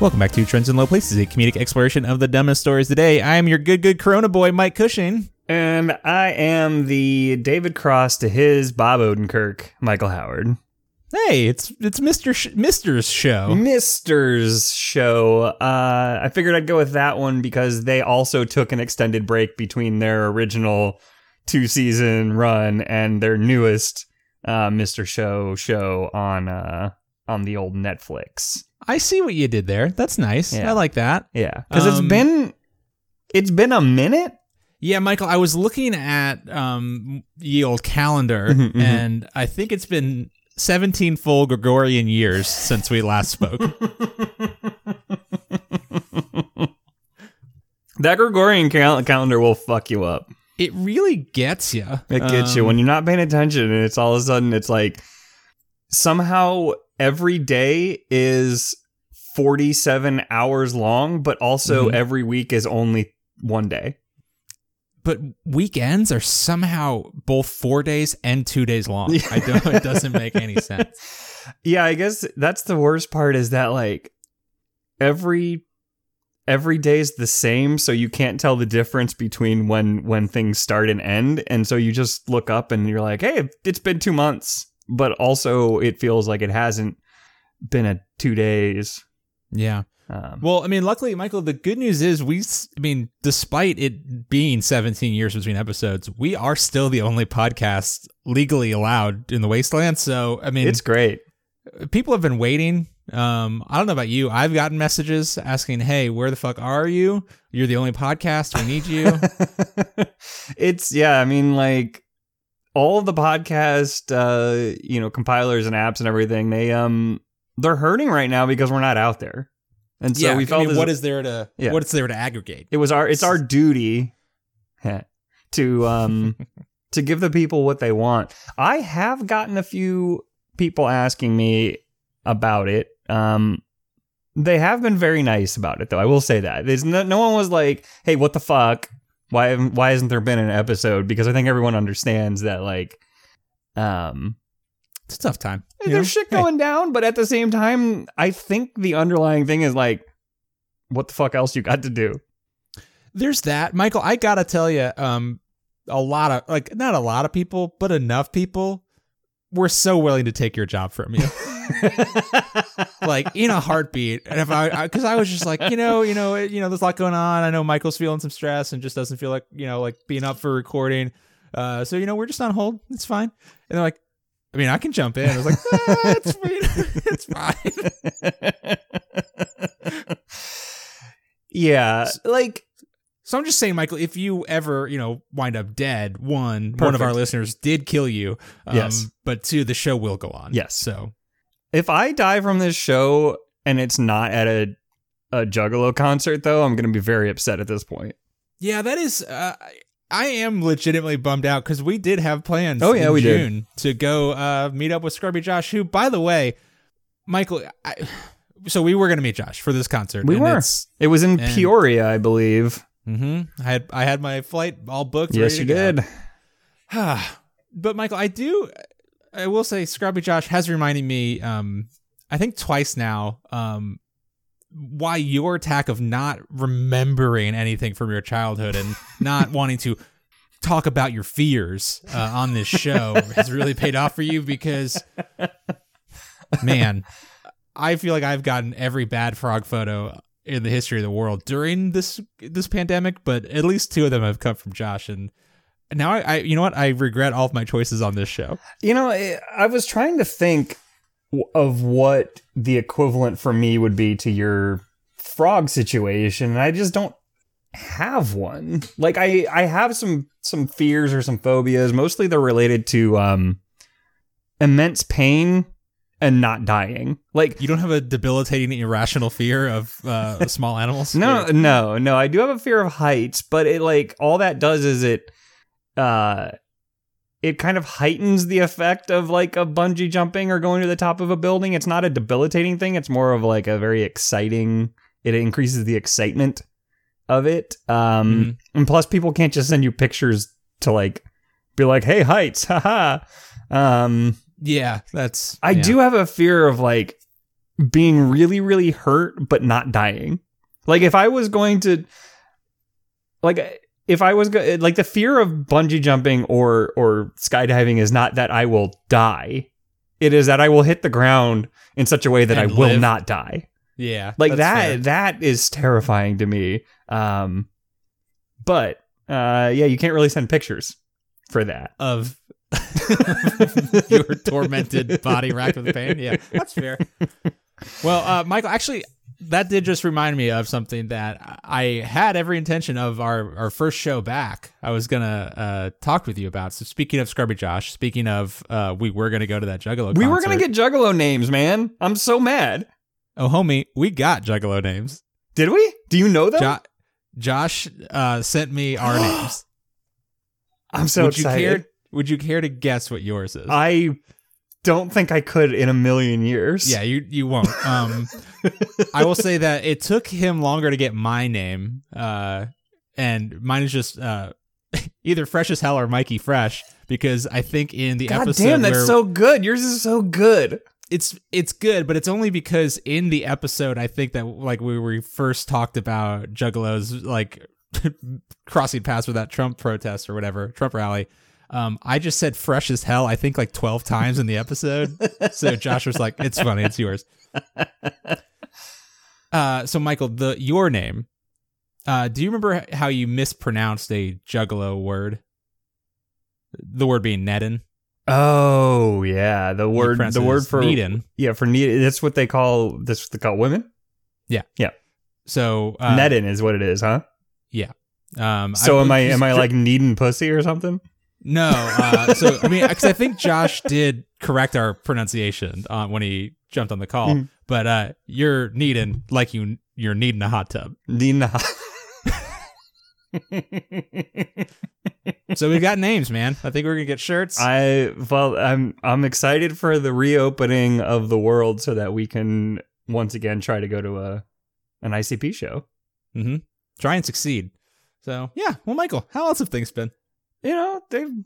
Welcome back to Trends in Low Places, a comedic exploration of the dumbest stories today. I am your good Corona boy, Mike Cushing. And I am the David Cross to his Bob Odenkirk, Michael Howard. Hey, it's Mister's show. Mister's show. I figured I'd go with that one because they also took an extended break between their original 2-season run and their newest Mr. show on the old Netflix. I see what you did there. That's nice. Yeah. I like that. Yeah, because it's been a minute. Yeah, Michael, I was looking at ye old calendar, and I think it's been 17 full Gregorian years since we last spoke. That Gregorian calendar will fuck you up. It really gets you. It gets you when you're not paying attention, and it's all of a sudden it's like somehow every day is 47 hours long, but also every week is only one day. But weekends are somehow both 4 days and 2 days long. It doesn't make any sense. Yeah, I guess that's the worst part is that like every day is the same, so you can't tell the difference between when things start and end. And so you just look up and you're like, hey, it's been 2 months. But also it feels like it hasn't been 2 days. Yeah. Well, I mean, luckily, Michael, the good news is despite it being 17 years between episodes, we are still the only podcast legally allowed in the Wasteland. So, I mean, it's great. People have been waiting. I don't know about you. I've gotten messages asking, hey, where the fuck are you? You're the only podcast. We need you. All of the podcast, compilers and apps and everything, they're hurting right now because we're not out there. And so we felt what's there to aggregate? It's our duty to give the people what they want. I have gotten a few people asking me about it. They have been very nice about it, though. I will say that. There's no one was like, hey, what the fuck? Why hasn't there been an episode? Because I think everyone understands that, like, it's a tough time. There's shit going down, but at the same time, I think the underlying thing is like, what the fuck else you got to do? There's that, Michael. I gotta tell you, a lot of not a lot of people, but enough people were so willing to take your job from you. Like in a heartbeat. And because I was just like, there's a lot going on. I know Michael's feeling some stress and just doesn't feel like, like being up for recording. So, we're just on hold. It's fine. And they're like, I mean, I can jump in. I was like, it's fine. It's fine. Yeah. So I'm just saying, Michael, if you ever, wind up dead, one of our listeners did kill you. Yes. But two, the show will go on. Yes. So if I die from this show and it's not at a Juggalo concert, though, I'm going to be very upset at this point. Yeah, that is. I am legitimately bummed out because we did have plans in June to go meet up with Scrubby Josh, who, by the way, Michael, so we were going to meet Josh for this concert. We were. It was in Peoria, I believe. Mm-hmm. I had my flight all booked. Yes, you did. But Michael, I will say Scrubby Josh has reminded me, I think twice now, why your attack of not remembering anything from your childhood and not wanting to talk about your fears on this show has really paid off for you because, man, I feel like I've gotten every bad frog photo in the history of the world during this pandemic, but at least two of them have come from Josh. And now I you know what? I regret all of my choices on this show. I was trying to think of what the equivalent for me would be to your frog situation, and I just don't have one. Like I have some fears or some phobias. Mostly they're related to immense pain and not dying. Like, you don't have a debilitating irrational fear of small animals? No. I do have a fear of heights, but it all that does is it kind of heightens the effect of like a bungee jumping or going to the top of a building. It's not a debilitating thing. It's more of like a very exciting. It increases the excitement of it. And plus, people can't just send you pictures to like be like, "Hey, heights, haha." Yeah, that's. I do have a fear of like being really, really hurt, but not dying. Like if I was going to, like the fear of bungee jumping or skydiving is not that I will die. It is that I will hit the ground in such a way that I will not die. Yeah. Like that is terrifying to me. But you can't really send pictures for that. Of your tormented body racked with pain. Yeah, that's fair. Well, Michael, actually, that did just remind me of something that I had every intention of our first show back. I was going to talk with you about. So speaking of Scrubby Josh, speaking of we were going to go to that Juggalo concert. We were going to get Juggalo names, man. I'm so mad. Oh, homie, we got Juggalo names. Did we? Do you know them? Josh sent me our names. I'm so excited. Would you care to guess what yours is? I don't think I could in a million years. Yeah, you won't. I will say that it took him longer to get my name, and mine is just either Fresh as Hell or Mikey Fresh, because I think in the episode, damn, that's so good. Yours is so good. It's good, but it's only because in the episode, I think that like we first talked about Juggalos like crossing paths with that Trump protest or whatever, Trump rally. I just said Fresh as Hell, I think like 12 times in the episode. So Josh was like, it's funny, it's yours. So Michael, your name, do you remember how you mispronounced a Juggalo word? The word being Nedden. Oh yeah, the word for Needin. Yeah, for Needin. That's what they call women. Yeah. So Nedden is what it is, huh? Yeah. So am I like needing pussy or something? No. So I mean, because I think Josh did correct our pronunciation when he jumped on the call, but you're needing like you're needing a hot tub. Needing a hot. So we got names, man. I think we're gonna get shirts. I'm excited for the reopening of the world so that we can once again try to go to an ICP show. Mm-hmm. Try and succeed. So yeah. Well, Michael, how else have things been? You know,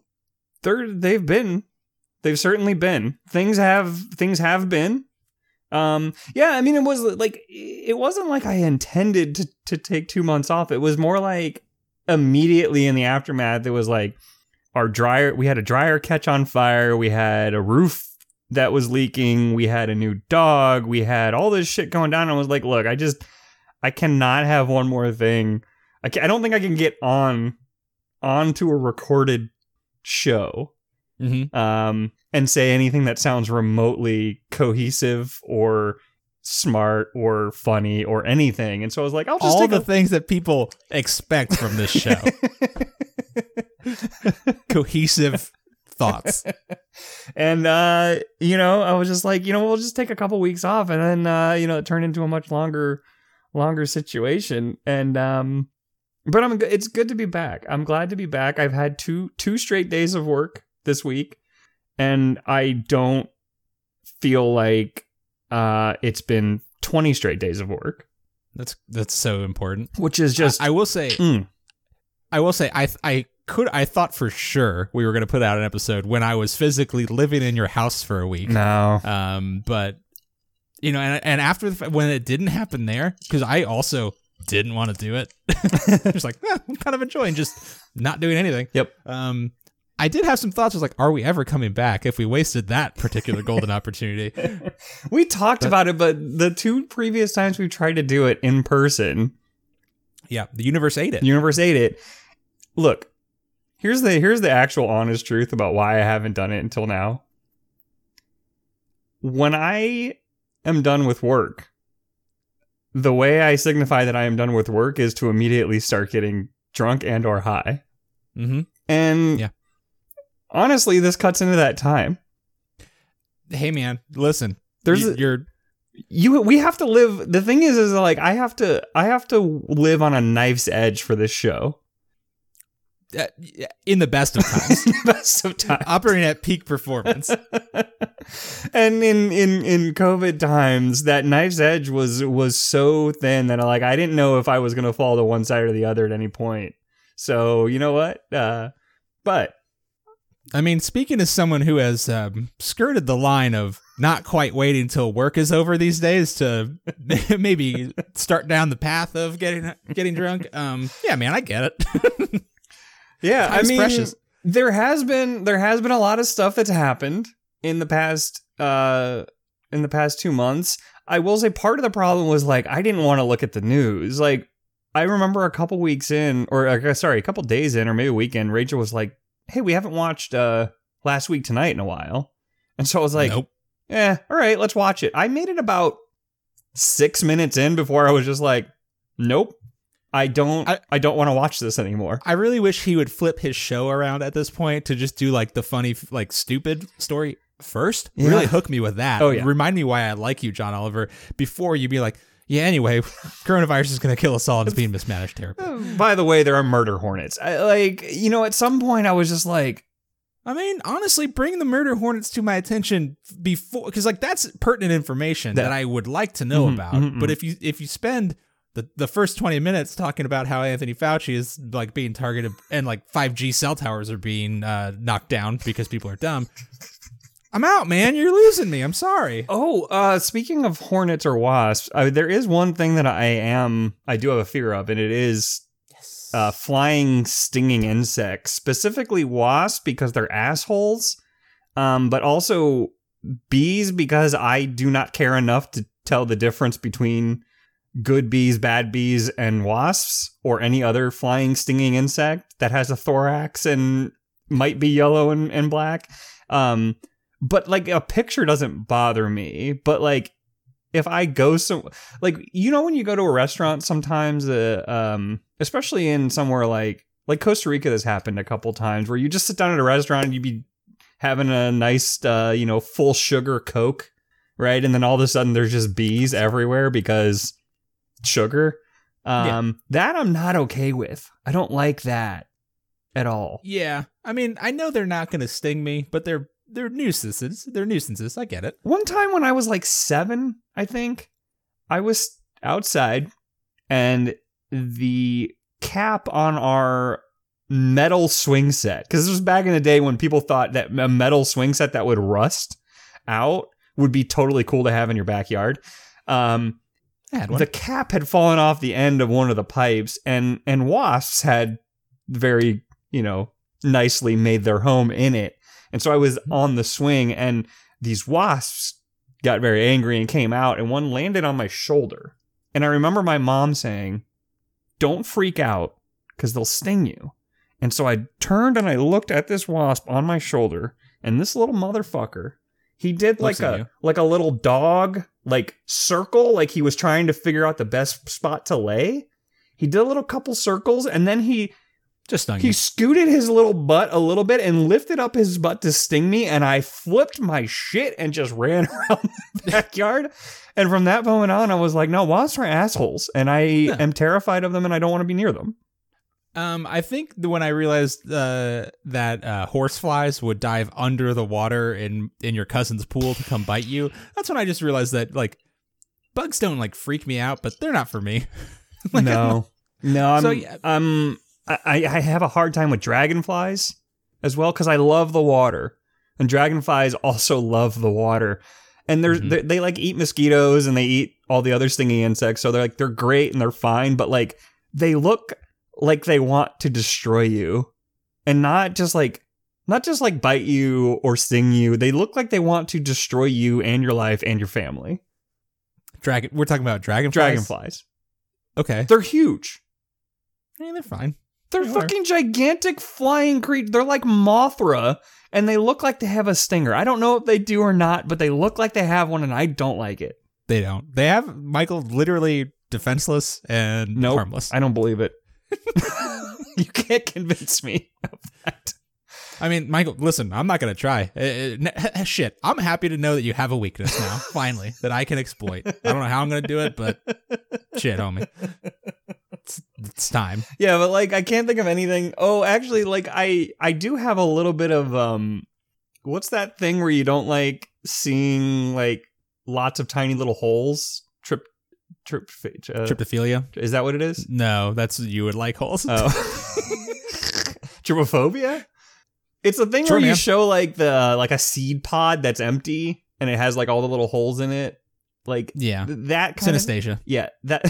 they've certainly been. Things have been. Yeah, I mean, it wasn't like I intended to take 2 months off. It was more like immediately in the aftermath, it was like we had a dryer catch on fire. We had a roof that was leaking. We had a new dog. We had all this shit going down. I was like, look, I cannot have one more thing. I don't think I can get onto a recorded show, and say anything that sounds remotely cohesive or smart or funny or anything. And so I was like, I'll just take the things that people expect from this show. Cohesive thoughts. And, I was just like, we'll just take a couple weeks off. And then, it turned into a much longer situation. And, but it's good to be back. I'm glad to be back. I've had two straight days of work this week, and I don't feel like it's been 20 straight days of work. That's so important. Which is just I will say I thought for sure we were going to put out an episode when I was physically living in your house for a week. No. But and after when it didn't happen there, because I also didn't want to do it. Just like, I'm kind of enjoying just not doing anything. Yep. I did have some thoughts. I was like, are we ever coming back if we wasted that particular golden opportunity? We talked about it, but the 2 previous times we've tried to do it in person. Yeah, the universe ate it. Look, here's the actual honest truth about why I haven't done it until now. When I am done with work, the way I signify that I am done with work is to immediately start getting drunk and or high. Mm-hmm. And yeah. Honestly, this cuts into that time. Hey, man, listen. We have to live. The thing is like I have to live on a knife's edge for this show. In the best of times. Best of times. Operating at peak performance. And in COVID times, that knife's edge was so thin that I didn't know if I was going to fall to one side or the other at any point. So, you know what? But I mean, speaking as someone who has skirted the line of not quite waiting until work is over these days to maybe start down the path of getting drunk, yeah, man, I get it. Yeah, Time's precious. there has been a lot of stuff that's happened in the past 2 months. I will say part of the problem was like I didn't want to look at the news. Like I remember a couple days in, or maybe a weekend, Rachel was like, "Hey, we haven't watched Last Week Tonight in a while," and so I was like, Nope. "All right, let's watch it." I made it about 6 minutes in before I was just like, "Nope, I don't want to watch this anymore." I really wish he would flip his show around at this point to just do like the funny, like stupid story first. Yeah. Really hook me with that. Oh, yeah. Remind me why I like you, John Oliver, before you be like, yeah, anyway, coronavirus is going to kill us all and it's being mismanaged terribly. By the way, there are murder hornets. At some point I was just like, I mean, honestly, bring the murder hornets to my attention before, because like that's pertinent information that I would like to know about. But if you spend the first 20 minutes talking about how Anthony Fauci is like being targeted and like 5G cell towers are being knocked down because people are dumb, I'm out, man. You're losing me. I'm sorry. Speaking of hornets or wasps, there is one thing that I do have a fear of, and it is flying stinging insects, specifically wasps because they're assholes, but also bees because I do not care enough to tell the difference between good bees, bad bees, and wasps, or any other flying stinging insect that has a thorax and might be yellow and black. But like a picture doesn't bother me, but like if I go when you go to a restaurant sometimes, especially in somewhere like Costa Rica, this happened a couple times where you just sit down at a restaurant and you'd be having a nice, full sugar Coke, right? And then all of a sudden there's just bees everywhere because sugar. That I'm not okay with. I don't like that at all. Yeah. I mean, I know they're not going to sting me, but they're nuisances. They're nuisances. I get it. One time when I was like 7, I think, I was outside and the cap on our metal swing set, because this was back in the day when people thought that a metal swing set that would rust out would be totally cool to have in your backyard. The cap had fallen off the end of one of the pipes, and wasps had very, nicely made their home in it. And so I was on the swing, and these wasps got very angry and came out, and one landed on my shoulder. And I remember my mom saying, "Don't freak out, because they'll sting you." And so I turned and I looked at this wasp on my shoulder, and this little motherfucker, he did like a little dog, like circle, like he was trying to figure out the best spot to lay. He did a little couple circles, and then he scooted his little butt a little bit and lifted up his butt to sting me, and I flipped my shit and just ran around the backyard. And from that moment on, I was like, no, wasps are assholes, and I am terrified of them, and I don't want to be near them. I think when I realized that horseflies would dive under the water in your cousin's pool to come bite you, that's when I just realized that like bugs don't like freak me out, but they're not for me. I have a hard time with dragonflies as well because I love the water, and dragonflies also love the water. And they like eat mosquitoes and they eat all the other stinging insects, so they're great and they're fine. But like they look like they want to destroy you, and not just like bite you or sting you. They look like they want to destroy you and your life and your family. We're talking about dragonflies. Dragonflies. Okay, they're huge. I mean, they're fine. They're fucking gigantic flying creatures. They're like Mothra, and they look like they have a stinger. I don't know if they do or not, but they look like they have one, and I don't like it. They don't. They have Michael literally defenseless and harmless. I don't believe it. You can't convince me of that. I mean, Michael, listen, I'm not going to try. Shit, I'm happy to know that you have a weakness now, finally, that I can exploit. I don't know how I'm going to do it, but shit, homie. It's time. Yeah, but like I can't think of anything. Oh, actually, like I do have a little bit of what's that thing where you don't like seeing like lots of tiny little holes? Tryptophilia? Is that what it is? No, that's you would like holes. Oh. Trypophobia? It's the thing Sure, where you man. show like a seed pod that's empty and it has like all the little holes in it. Like Yeah. that kind of Synesthesia. Yeah, that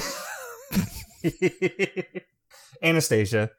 Anastasia,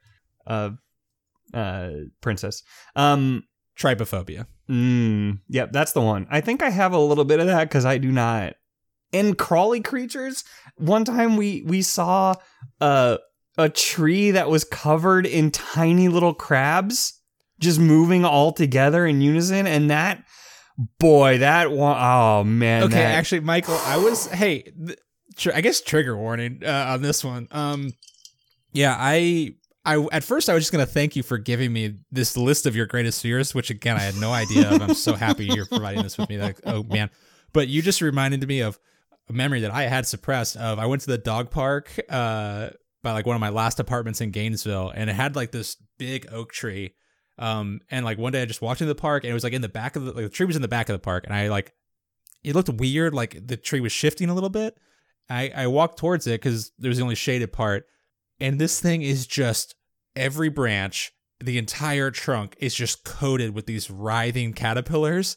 princess. Trypophobia. Yep, that's the one. I think I have a little bit of that because I do not. In crawly creatures, one time we saw a tree that was covered in tiny little crabs just moving all together in unison, and that one, oh man. Okay, actually, Michael, I guess trigger warning on this one. Yeah, I at first I was just gonna thank you for giving me this list of your greatest fears, which again I had no idea of. I'm so happy you're providing this with me. Like, oh man, but you just reminded me of a memory that I had suppressed. Of I went to the dog park by like one of my last apartments in Gainesville, and it had like this big oak tree. And like one day I just walked into the park, and it was like in the back of the tree was in the back of the park, and it looked weird, like the tree was shifting a little bit. I walked towards it because there was the only shaded part. And this thing is just every branch, the entire trunk is just coated with these writhing caterpillars.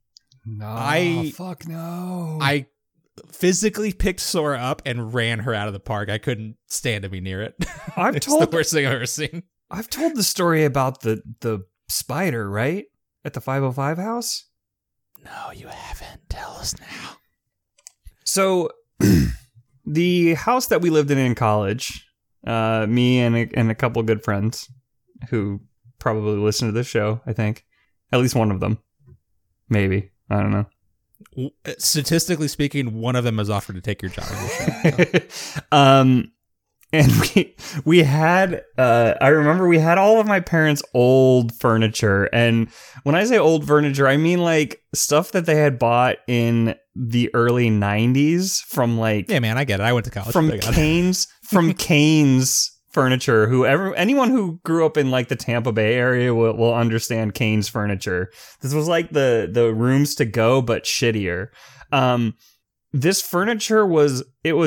No, fuck no. I physically picked Sora up and ran her out of the park. I couldn't stand to be near it. It's the worst thing I've ever seen. I've told the story about the spider, right? At the 505 house? No, you haven't. Tell us now. So, the house that we lived in college... me and a couple of good friends who probably listen to this show, I think. At least one of them. Maybe. I don't know. Statistically speaking, one of them has offered to take your job. So. And we had, I remember we had all of my parents' old furniture. And when I say old furniture, I mean like stuff that they had bought in the early 90s from like... Yeah, man, I get it. I went to college. From Cane's Furniture. Anyone who grew up in like the Tampa Bay area will understand Cane's Furniture. This was like the rooms to go, but shittier. This furniture was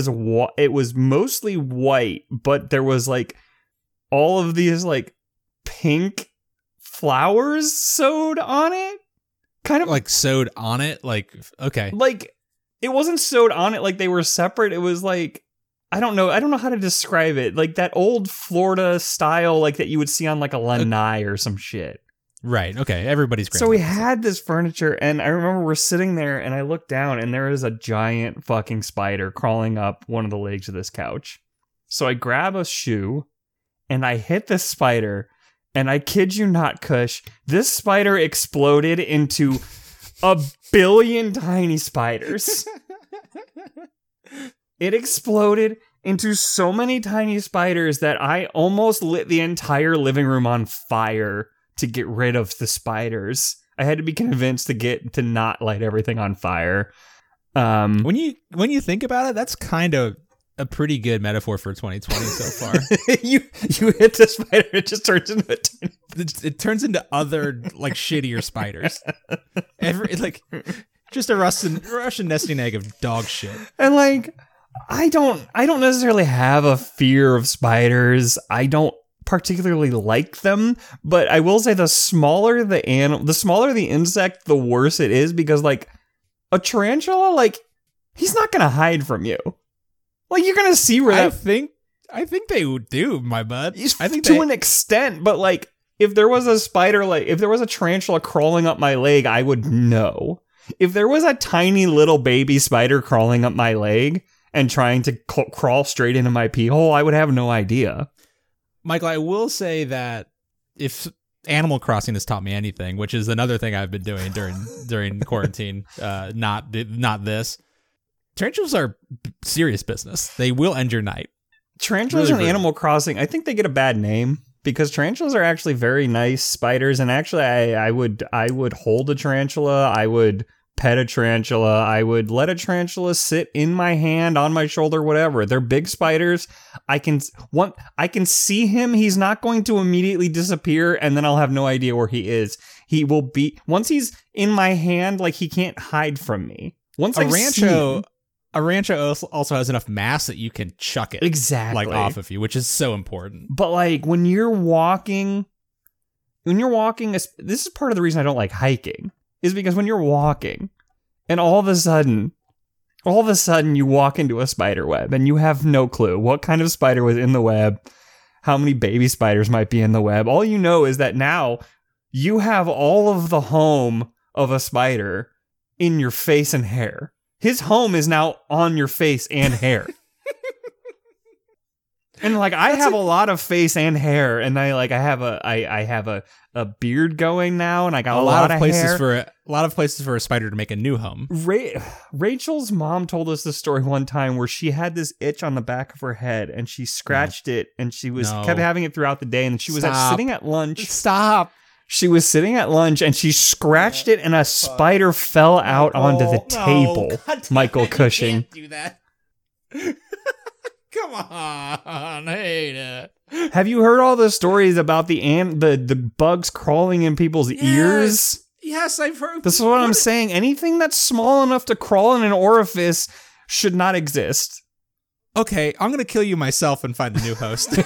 mostly white, but there was like all of these like pink flowers sewed on it. Kind of like sewed on it. Like, okay. Like it wasn't sewed on it like they were separate. It was like, I don't know how to describe it. Like that old Florida style, like that you would see on like a lanai or some shit. Right. Okay. Everybody's great. So we had this furniture, and I remember we're sitting there, and I look down, and there is a giant fucking spider crawling up one of the legs of this couch. So I grab a shoe, and I hit this spider, and I kid you not, Kush, this spider exploded into a billion tiny spiders. It exploded into so many tiny spiders that I almost lit the entire living room on fire to get rid of the spiders. I had to be convinced to not light everything on fire. When you think about it, that's kind of a pretty good metaphor for 2020 so far. you hit the spider, it just turns into it turns into other like shittier spiders. Just a Russian nesting egg of dog shit. And like I don't necessarily have a fear of spiders. I don't particularly like them, but I will say the smaller the insect, the worse it is, because like a tarantula, like he's not gonna hide from you. Like you're gonna see where I think they would do, my bud. I think to an extent, but like if there was a spider, like if there was a tarantula crawling up my leg, I would know. If there was a tiny little baby spider crawling up my leg and trying to crawl straight into my pee hole, I would have no idea. Michael, I will say that if Animal Crossing has taught me anything, which is another thing I've been doing during quarantine, not this, tarantulas are serious business. They will end your night. Tarantulas in Animal Crossing, I think they get a bad name because tarantulas are actually very nice spiders, and actually I would hold a tarantula. I would pet a tarantula. I would let a tarantula sit in my hand, on my shoulder, whatever. They're big spiders. I can see him. He's not going to immediately disappear, and then I'll have no idea where he is. He will be, once he's in my hand, like he can't hide from me. Once a rancho also has enough mass that you can chuck it exactly like off of you, which is so important. But like when you're walking when you're walking, this is part of the reason I don't like hiking, is because when you're walking and all of a sudden you walk into a spider web and you have no clue what kind of spider was in the web, how many baby spiders might be in the web. All you know is that now you have all of the home of a spider in your face and hair. His home is now on your face and hair. And like I have a lot of face and hair, and I have a beard going now, and I got a lot of places hair. a lot of places for a spider to make a new home. Rachel's mom told us the story one time where she had this itch on the back of her head, and she scratched it, and she kept having it throughout the day, and she was sitting at lunch. Stop. She was sitting at lunch, and she scratched it, and a spider fell out onto the table. Michael Cushing. You can't do that. Come on, hey. Have you heard all the stories about the bugs crawling in people's ears? Yes, I've heard. This is what I'm saying. Anything that's small enough to crawl in an orifice should not exist. Okay, I'm gonna kill you myself and find a new host.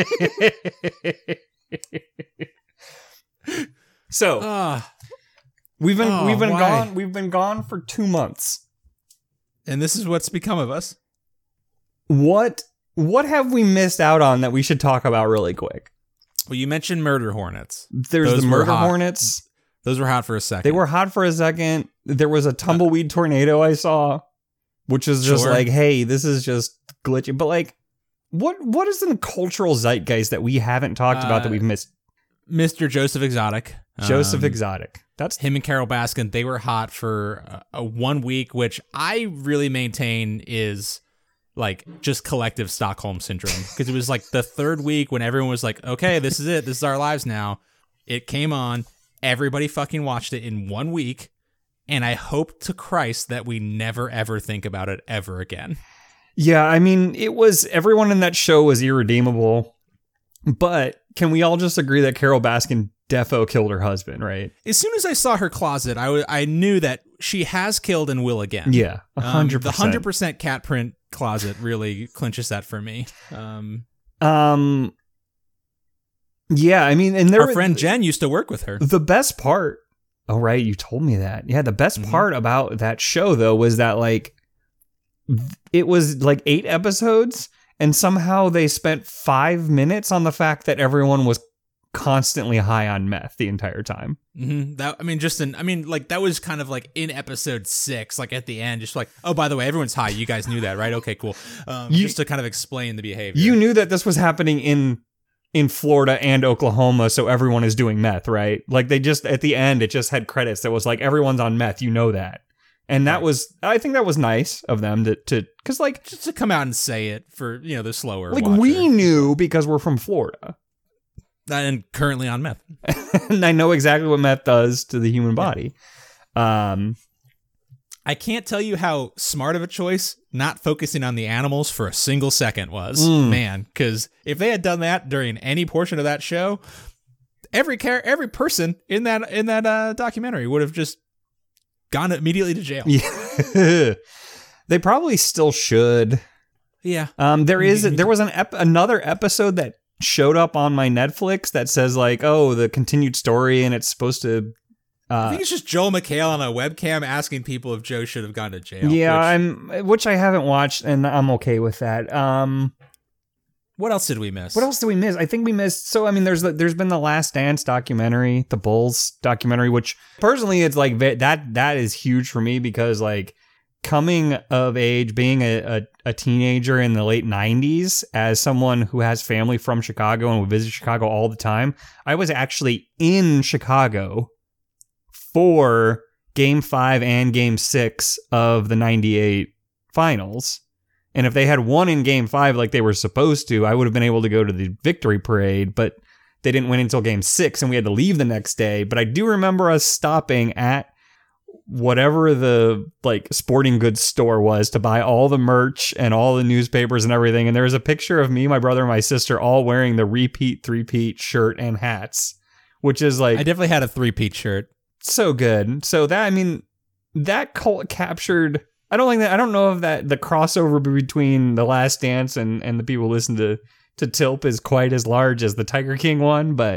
So we've been gone for 2 months, and this is what's become of us. What have we missed out on that we should talk about really quick? Well, you mentioned murder hornets. There's the murder hornets. Those were hot for a second. They were hot for a second. There was a tumbleweed tornado I saw, which is just like, hey, this is just glitchy. But like, what is in the cultural zeitgeist that we haven't talked about that we've missed? Mr. Joseph Exotic. Joseph Exotic. That's him and Carol Baskin. They were hot for a 1 week, which I really maintain is like just collective Stockholm syndrome, because it was like the third week when everyone was like, okay, this is it. This is our lives now. It came on. Everybody fucking watched it in 1 week. And I hope to Christ that we never, ever think about it ever again. Yeah, I mean, everyone in that show was irredeemable. But can we all just agree that Carol Baskin defo killed her husband, right? As soon as I saw her closet, I knew that she has killed and will again. Yeah, 100%. The 100% cat print closet really clinches that for me. Yeah, I mean, and our friend Jen used to work with her. The best part, oh right, you told me that. Yeah, the best part about that show though was that like it was like 8 episodes, and somehow they spent 5 minutes on the fact that everyone was constantly high on meth the entire time. Mm-hmm. That was kind of like in episode 6, like at the end, just like, oh, by the way, everyone's high. You guys knew that, right? Okay, cool. Just to kind of explain the behavior. You knew that this was happening in Florida and Oklahoma, so everyone is doing meth, right? Like they just, at the end, it just had credits that was like, everyone's on meth, you know that. And that was, I think that was nice of them to cause like, just to come out and say it for, the slower like watcher. We knew because we're from Florida. And currently on meth. And I know exactly what meth does to the human body. I can't tell you how smart of a choice not focusing on the animals for a single second was, man. Because if they had done that during any portion of that show, every person in that documentary would have just gone immediately to jail. Yeah. They probably still should. Yeah. There was another episode that showed up on my Netflix that says like, oh, the continued story, and it's supposed to. I think it's just Joel McHale on a webcam asking people if Joe should have gone to jail. Yeah, which I haven't watched, and I'm okay with that. What else did we miss? I think we missed. So I mean, there's been the Last Dance documentary, the Bulls documentary, which personally it's like that is huge for me because like coming of age, being a teenager in the late 90s, as someone who has family from Chicago and would visit Chicago all the time, I was actually in Chicago for Game 5 and Game 6 of the 98 finals. And if they had won in Game 5 like they were supposed to, I would have been able to go to the victory parade, but they didn't win until Game 6 and we had to leave the next day. But I do remember us stopping at whatever the like sporting goods store was to buy all the merch and all the newspapers and everything. And there was a picture of me, my brother, and my sister all wearing the repeat, three-peat shirt and hats, which is like... I definitely had a three-peat shirt. So good. So that, I mean, that cult captured... I don't like that. I don't know if that the crossover between The Last Dance and the people who listen to Tilp is quite as large as the Tiger King one, but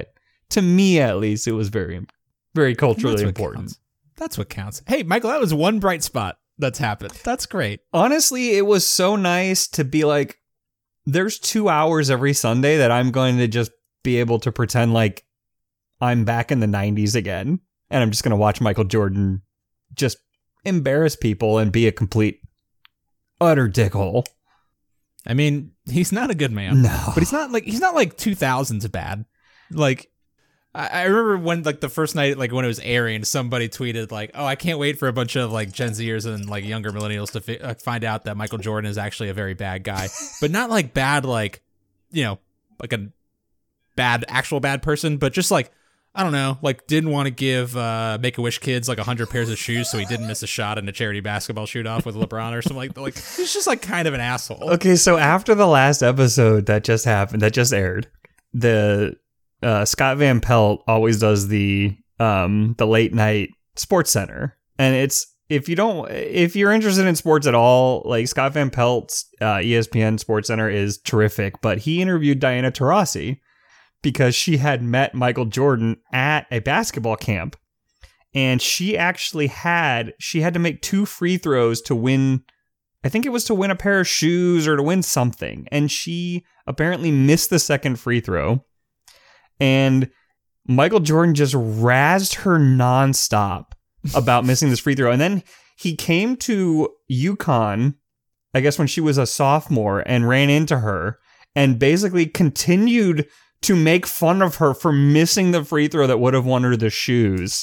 to me at least, it was very, very culturally important. Counts. That's what counts. Hey, Michael, that was one bright spot that's happened. That's great. Honestly, it was so nice to be like, there's 2 hours every Sunday that I'm going to just be able to pretend like I'm back in the 90s again. And I'm just going to watch Michael Jordan just embarrass people and be a complete, utter dickhole. I mean, he's not a good man. No. But he's not like 2000s bad. Like, I remember when, like, the first night, like, when it was airing, somebody tweeted, like, oh, I can't wait for a bunch of, like, Gen Zers and, like, younger millennials to find out that Michael Jordan is actually a very bad guy. But not, like, bad, like, you know, like a bad, actual bad person, but just, like, I don't know, like, didn't want to give Make-A-Wish kids, like, 100 pairs of shoes so he didn't miss a shot in a charity basketball shoot-off with LeBron or something like he's just, like, kind of an asshole. Okay, so after the last episode that just happened, that just aired, the... Scott Van Pelt always does the late night Sports Center, and it's if you're interested in sports at all, like Scott Van Pelt's ESPN Sports Center is terrific. But he interviewed Diana Taurasi because she had met Michael Jordan at a basketball camp, and she had to make 2 free throws to win. I think it was to win a pair of shoes or to win something, and she apparently missed the second free throw. And Michael Jordan just razzed her nonstop about missing this free throw. And then he came to UConn, I guess when she was a sophomore, and ran into her and basically continued to make fun of her for missing the free throw that would have won her the shoes.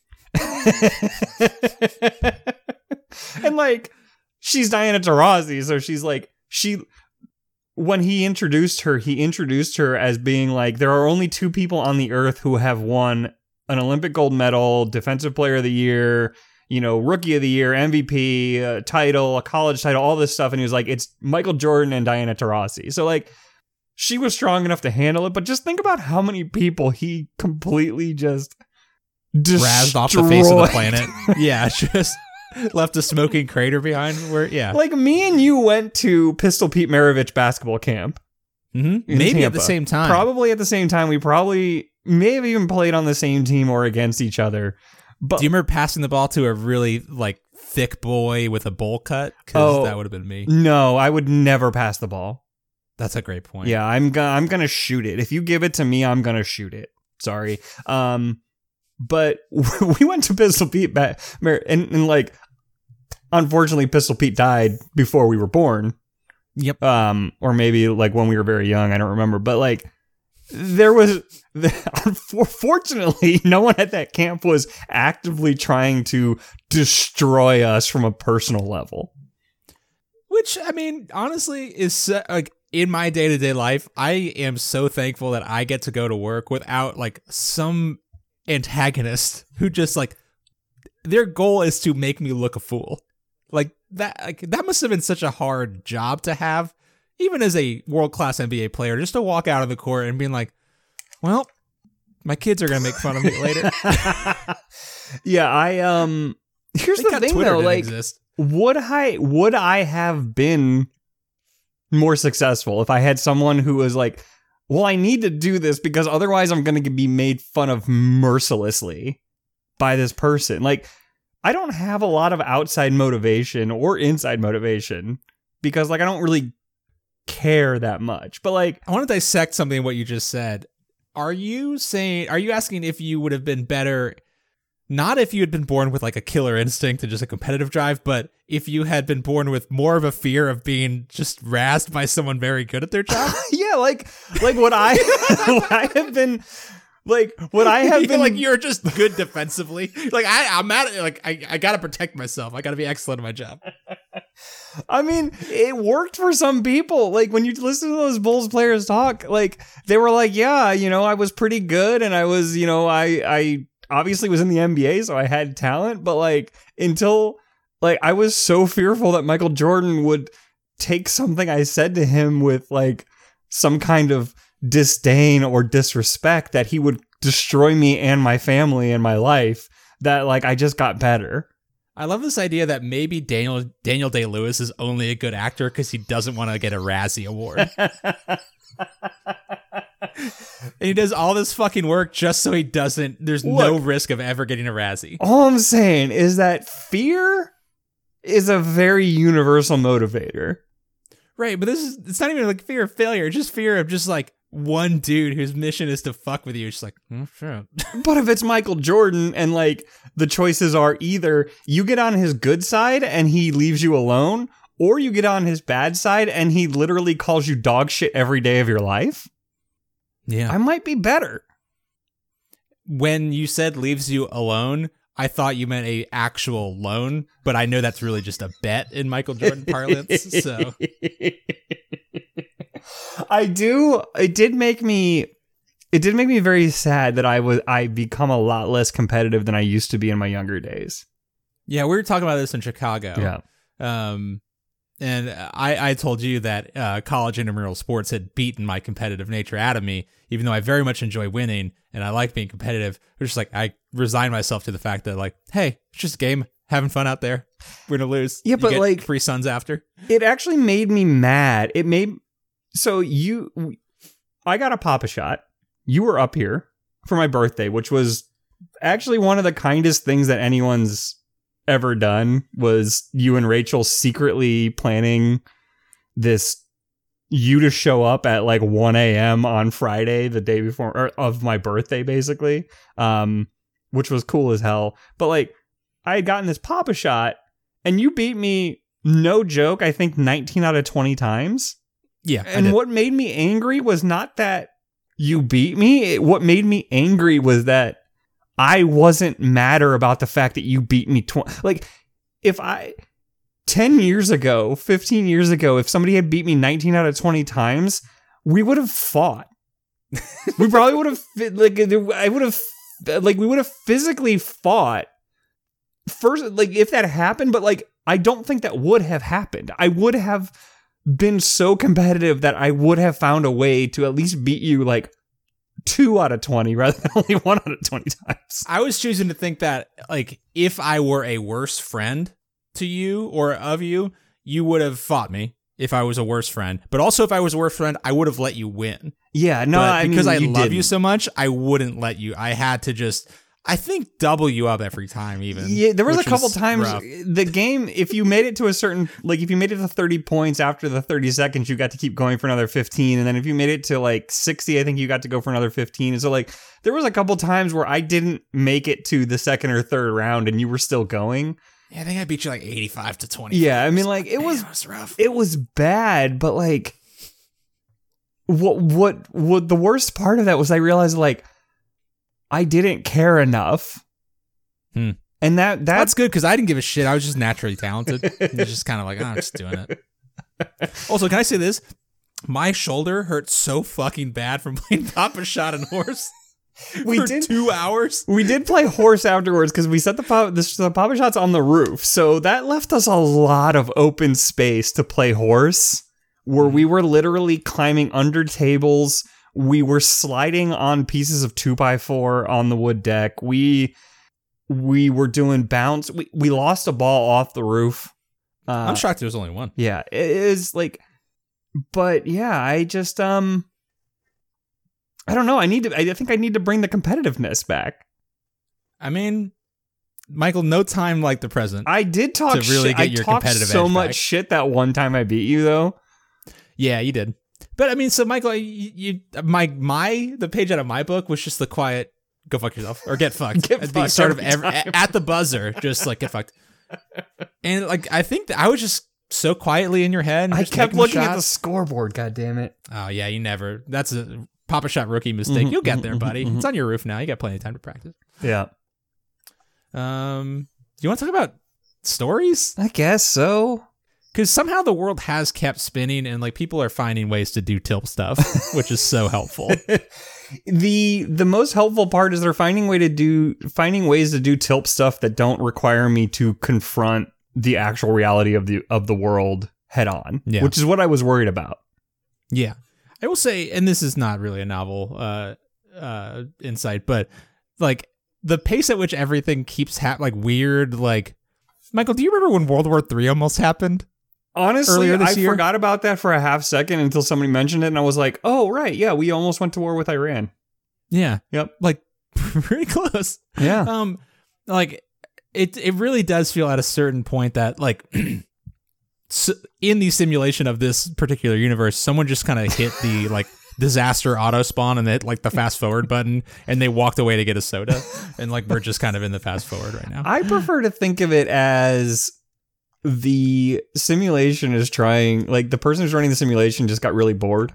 And like, she's Diana Taurasi, so she's like, when he introduced her as being like, there are only 2 people on the earth who have won an Olympic gold medal, defensive player of the year, you know, rookie of the year, MVP, a title, a college title, all this stuff. And he was like, it's Michael Jordan and Diana Taurasi. So like, she was strong enough to handle it, but just think about how many people he completely just razzed off the face of the planet. Yeah, just left a smoking crater behind like me and you went to Pistol Pete Maravich basketball camp. Mm-hmm. Maybe Tampa. At the same time. Probably at the same time. We probably may have even played on the same team or against each other. But do you remember passing the ball to a really like thick boy with a bowl cut? Because that would have been me. No, I would never pass the ball. That's a great point. Yeah, I'm gonna shoot it. If you give it to me, I'm gonna shoot it. Sorry. But we went to Pistol Pete and like, unfortunately, Pistol Pete died before we were born. Yep. Or maybe like when we were very young. I don't remember. But like, unfortunately, no one at that camp was actively trying to destroy us from a personal level. Which, I mean, honestly, is like in my day-to-day life, I am so thankful that I get to go to work without like some antagonist who just like, their goal is to make me look a fool. Like that must have been such a hard job to have, even as a world-class NBA player, just to walk out of the court and being like, well, my kids are going to make fun of me later. Yeah, here's the thing Twitter though, like, exist. would I have been more successful if I had someone who was like, well, I need to do this because otherwise I'm going to be made fun of mercilessly by this person. Like, I don't have a lot of outside motivation or inside motivation because like, I don't really care that much. But like, I want to dissect something what you just said. Are you asking if you would have been better, not if you had been born with like a killer instinct and just a competitive drive, but if you had been born with more of a fear of being just razzed by someone very good at their job? Yeah, like what I what I have been like what I have been like, you're just good defensively. Like I'm at it. Like I gotta protect myself. I gotta be excellent at my job. I mean, it worked for some people. Like when you listen to those Bulls players talk, like they were like, yeah, you know, I was pretty good, and I was, you know, I obviously was in the NBA, so I had talent, but like until like I was so fearful that Michael Jordan would take something I said to him with like some kind of disdain or disrespect that he would destroy me and my family and my life, that like I just got better. I love this idea that maybe Daniel Day-Lewis is only a good actor because he doesn't want to get a Razzie Award. And he does all this fucking work just so he doesn't. There's no risk of ever getting a Razzie. All I'm saying is that fear is a very universal motivator. Right, but it's not even like fear of failure. It's just fear of just like one dude whose mission is to fuck with you. It's just like, oh, shit. But if it's Michael Jordan and like the choices are either you get on his good side and he leaves you alone, or you get on his bad side and he literally calls you dog shit every day of your life. Yeah. I might be better. When you said leaves you alone, I thought you meant a actual loan, but I know that's really just a bet in Michael Jordan parlance. So It did make me very sad that I become a lot less competitive than I used to be in my younger days. Yeah, we were talking about this in Chicago. Yeah. And I told you that college intramural sports had beaten my competitive nature out of me, even though I very much enjoy winning and I like being competitive. It was just like I resigned myself to the fact that like, hey, it's just a game, having fun out there. We're gonna lose. Yeah, but like free Suns after. It actually made me mad. I got a Pop-A-Shot. You were up here for my birthday, which was actually one of the kindest things that anyone's ever done. Was you and Rachel secretly planning you to show up at like 1 a.m. on Friday, the day before of my birthday, basically, which was cool as hell. But like, I had gotten this Pop-A-Shot, and you beat me, no joke, I think 19 out of 20 times. Yeah. And what made me angry was not that you beat me. What made me angry was that I wasn't madder about the fact that you beat me. Like, if 10 years ago, 15 years ago, if somebody had beat me 19 out of 20 times, we would have fought. We probably would have, we would have physically fought first, like, if that happened, but like, I don't think that would have happened. I would have been so competitive that I would have found a way to at least beat you like 2 out of 20 rather than only 1 out of 20 times. I was choosing to think that like if I were a worse friend to you or of you, you would have fought me if I was a worse friend. But also if I was a worse friend, I would have let you win. Yeah, no, but because I love you didn't. so much, I wouldn't let you. I had to just, I think, double you up every time even. Yeah, there was a couple times rough. the game, if you made it to a certain, like if you made it to 30 points after the 30 seconds, you got to keep going for another 15. And then if you made it to like 60, I think you got to go for another 15. And so like there was a couple times where I didn't make it to the second or third round and you were still going. Yeah, I think I beat you like 85 to 20. Yeah, I mean like it was rough. It was bad, but like what the worst part of that was I realized like I didn't care enough. And that's good because I didn't give a shit. I was just naturally talented. It was just kind of like, I'm just doing it. Also, can I say this? My shoulder hurt so fucking bad from playing Pop-A-Shot and Horse. We for did 2 hours. We did play Horse afterwards because we set the Pop-A-Shots on the roof, so that left us a lot of open space to play Horse, where we were literally climbing under tables. We were sliding on pieces of 2x4 on the wood deck. We were doing bounce. We lost a ball off the roof. I'm shocked there was only one. Yeah, it is like, but yeah, I just I don't know. I think I need to bring the competitiveness back. I mean, Michael, no time like the present. I did talk to really shit. get your I talked competitive so edge much back. shit that one time I beat you though. Yeah, you did. But I mean, so Michael, the page out of my book was just the quiet, go fuck yourself or get fucked. Get at the fucked start of every time. at the buzzer, just like get fucked. And like I think that I was just so quietly in your head. And I just kept making looking at the shots. scoreboard. God damn it! Oh yeah, you never. That's a Pop-A-Shot rookie mistake. You'll get there, buddy. It's on your roof now. You got plenty of time to practice. Yeah. Do you want to talk about stories? I guess so. Because somehow the world has kept spinning, and like people are finding ways to do tilp stuff, which is so helpful. The most helpful part is they're finding ways to do tilp stuff that don't require me to confront the actual reality of the world head on, which is what I was worried about. Yeah, I will say, and this is not really a novel insight, but like the pace at which everything keeps like weird. Like Michael, do you remember when World War III almost happened? Honestly, earlier I this year. forgot about that for a half second until somebody mentioned it, and I was like, oh, right, yeah, we almost went to war with Iran. Yeah. Yep. Like, pretty close. Yeah. Like, it really does feel at a certain point that, like, in the simulation of this particular universe, someone just kind of hit the, like, disaster auto spawn and hit, like, the fast forward button, and they walked away to get a soda, and, like, we're just kind of in the fast forward right now. I prefer to think of it as the simulation is trying, like, the person who's running the simulation just got really bored.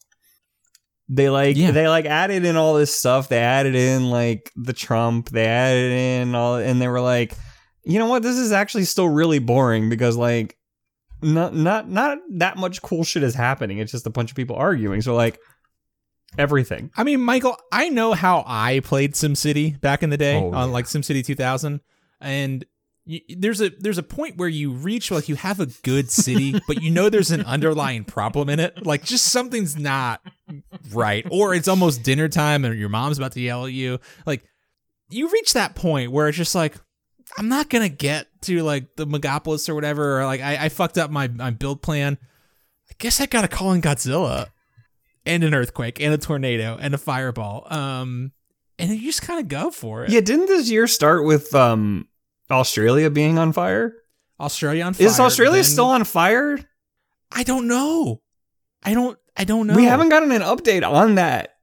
They added in all this stuff. They added in, like, the Trump. They added in all, and they were like, you know what? This is actually still really boring because, like, not that much cool shit is happening. It's just a bunch of people arguing. So, like, everything. I mean, Michael, I know how I played SimCity back in the day on, like, SimCity 2000, and there's a point where you reach, like, you have a good city, but you know there's an underlying problem in it. Like, just something's not right, or it's almost dinner time and your mom's about to yell at you. Like, you reach that point where it's just like, I'm not gonna get to, like, the Megapolis or whatever, or, like, I fucked up my build plan. I guess I gotta call in Godzilla and an earthquake and a tornado and a fireball. And you just kind of go for it. Yeah, didn't this year start with Australia being on fire? Australia on fire. Is Australia still on fire? I don't know. I don't know. We haven't gotten an update on that.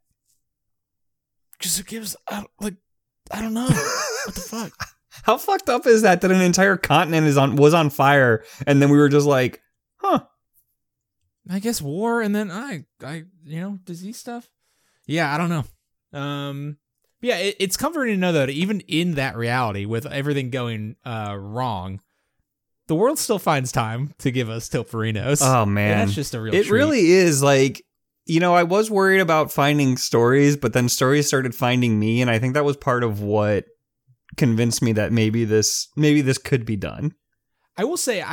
Because it gives, I don't know. What the fuck? How fucked up is that an entire continent was on fire, and then we were just like, huh. I guess war, and then I disease stuff. Yeah, I don't know. Yeah, it's comforting to know that even in that reality, with everything going wrong, the world still finds time to give us Tilferinos. Oh, man. And that's just a real It treat. really is. Like, you know, I was worried about finding stories, but then stories started finding me, and I think that was part of what convinced me that maybe this could be done. I will say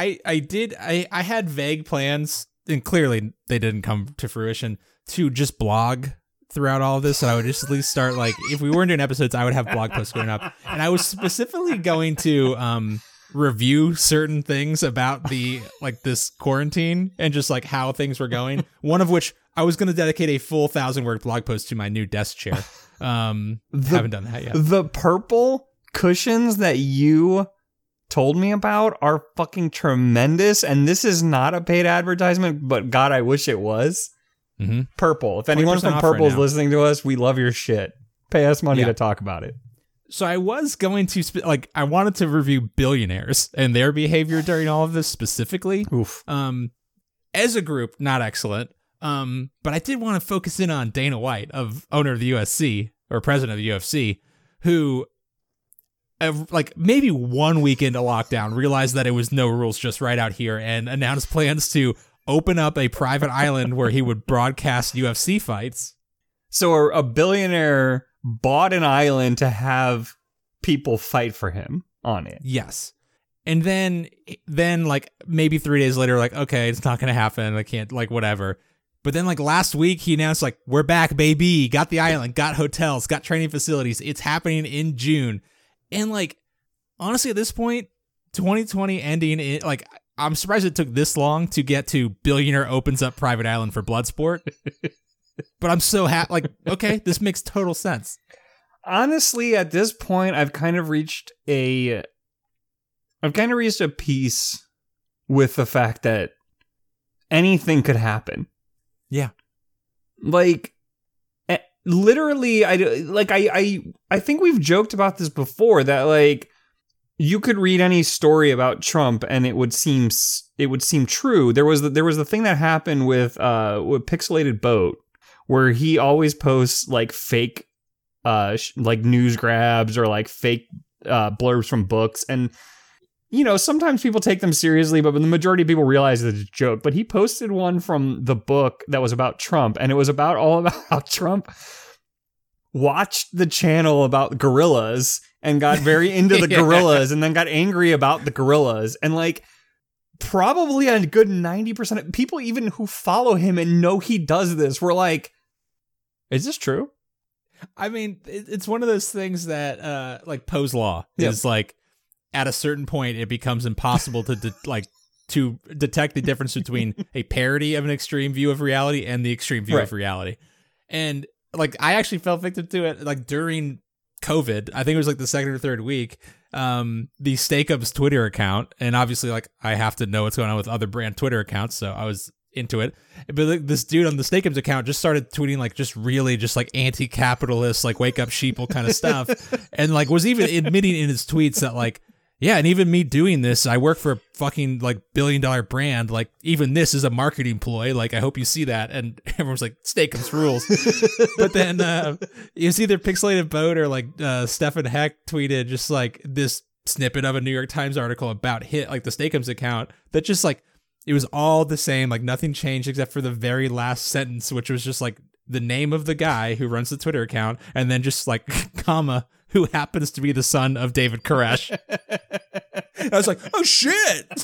I had vague plans, and clearly they didn't come to fruition, to just blog throughout all of this, and I would just at least start, like, if we weren't doing episodes, I would have blog posts going up, and I was specifically going to review certain things about the, like, this quarantine and just, like, how things were going, one of which I was going to dedicate a full 1,000-word blog post to my new desk chair. Haven't done that yet. The purple cushions that you told me about are fucking tremendous, and this is not a paid advertisement, but God, I wish it was. Mm-hmm. Purple. If anyone from Purple is listening to us, we love your shit. Pay us money to talk about it. So I was going to I wanted to review billionaires and their behavior during all of this specifically. Oof. As a group, not excellent. But I did want to focus in on Dana White, owner of the UFC, or president of the UFC, who, like, maybe 1 week into lockdown, realized that it was no rules, just right out here, and announced plans to open up a private island where he would broadcast UFC fights. So a billionaire bought an island to have people fight for him on it. Yes. And then like, maybe 3 days later, like, okay, it's not going to happen. I can't, like, whatever. But then, like, last week, he announced, like, we're back, baby. Got the island, got hotels, got training facilities. It's happening in June. And, like, honestly, at this point, 2020 ending, like, I'm surprised it took this long to get to billionaire opens up private island for Bloodsport. But I'm so happy. Like, okay, this makes total sense. Honestly, at this point, I've kind of reached a peace with the fact that anything could happen. Yeah. Like, literally, I think we've joked about this before, that, like, you could read any story about Trump and it would seem true. There was the thing that happened with Pixelated Boat, where he always posts, like, fake like news grabs or, like, fake blurbs from books, and, you know, sometimes people take them seriously, but the majority of people realize that it's a joke. But he posted one from the book that was about Trump, and it was all about how Trump watched the channel about gorillas and got very into the gorillas, and then got angry about the gorillas. And, like, probably a good 90% of people, even who follow him and know he does this, were like, is this true? I mean, it's one of those things that, like, Poe's law is, like, at a certain point, it becomes impossible to to detect the difference between a parody of an extreme view of reality and the extreme view of reality. And like, I actually fell victim to it like during COVID. I think it was like the second or third week. The Steakums Twitter account, and obviously like I have to know what's going on with other brand Twitter accounts, so I was into it. But like, this dude on the Steakums account just started tweeting like just really just like anti-capitalist, like wake up sheeple kind of stuff, and like was even admitting in his tweets that like, yeah, and even me doing this, I work for a fucking like billion-dollar brand. Like even this is a marketing ploy. Like I hope you see that. And everyone's like, Steakums rules. But then it was either Pixelated Boat or like Stefan Heck tweeted just like this snippet of a New York Times article about like the Steakums account that just like it was all the same. Like nothing changed except for the very last sentence, which was just like the name of the guy who runs the Twitter account, and then just like comma, who happens to be the son of David Koresh. I was like, oh shit.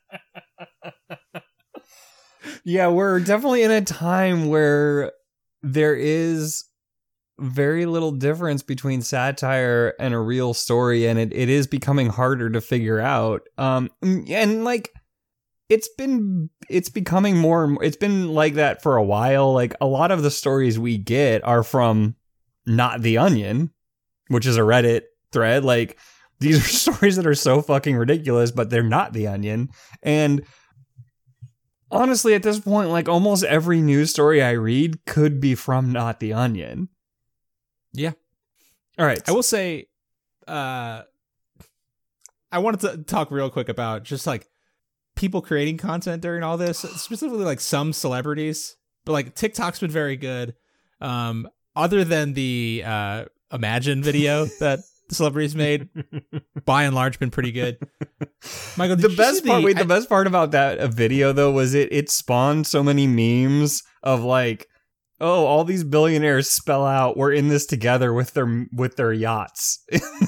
Yeah, we're definitely in a time where there is very little difference between satire and a real story, and it is becoming harder to figure out. And like it's becoming more and more, it's been like that for a while. Like a lot of the stories we get are from Not the Onion, which is a Reddit thread. Like these are stories that are so fucking ridiculous, but they're not The Onion. And honestly, at this point, like almost every news story I read could be from Not the Onion. Yeah. All right. I will say, I wanted to talk real quick about just like people creating content during all this, specifically like some celebrities, but like TikTok's been very good. Other than the Imagine video that the celebrities made, by and large been pretty good. Michael, the best part about that video though was it spawned so many memes of like, oh, all these billionaires spell out we're in this together with their yachts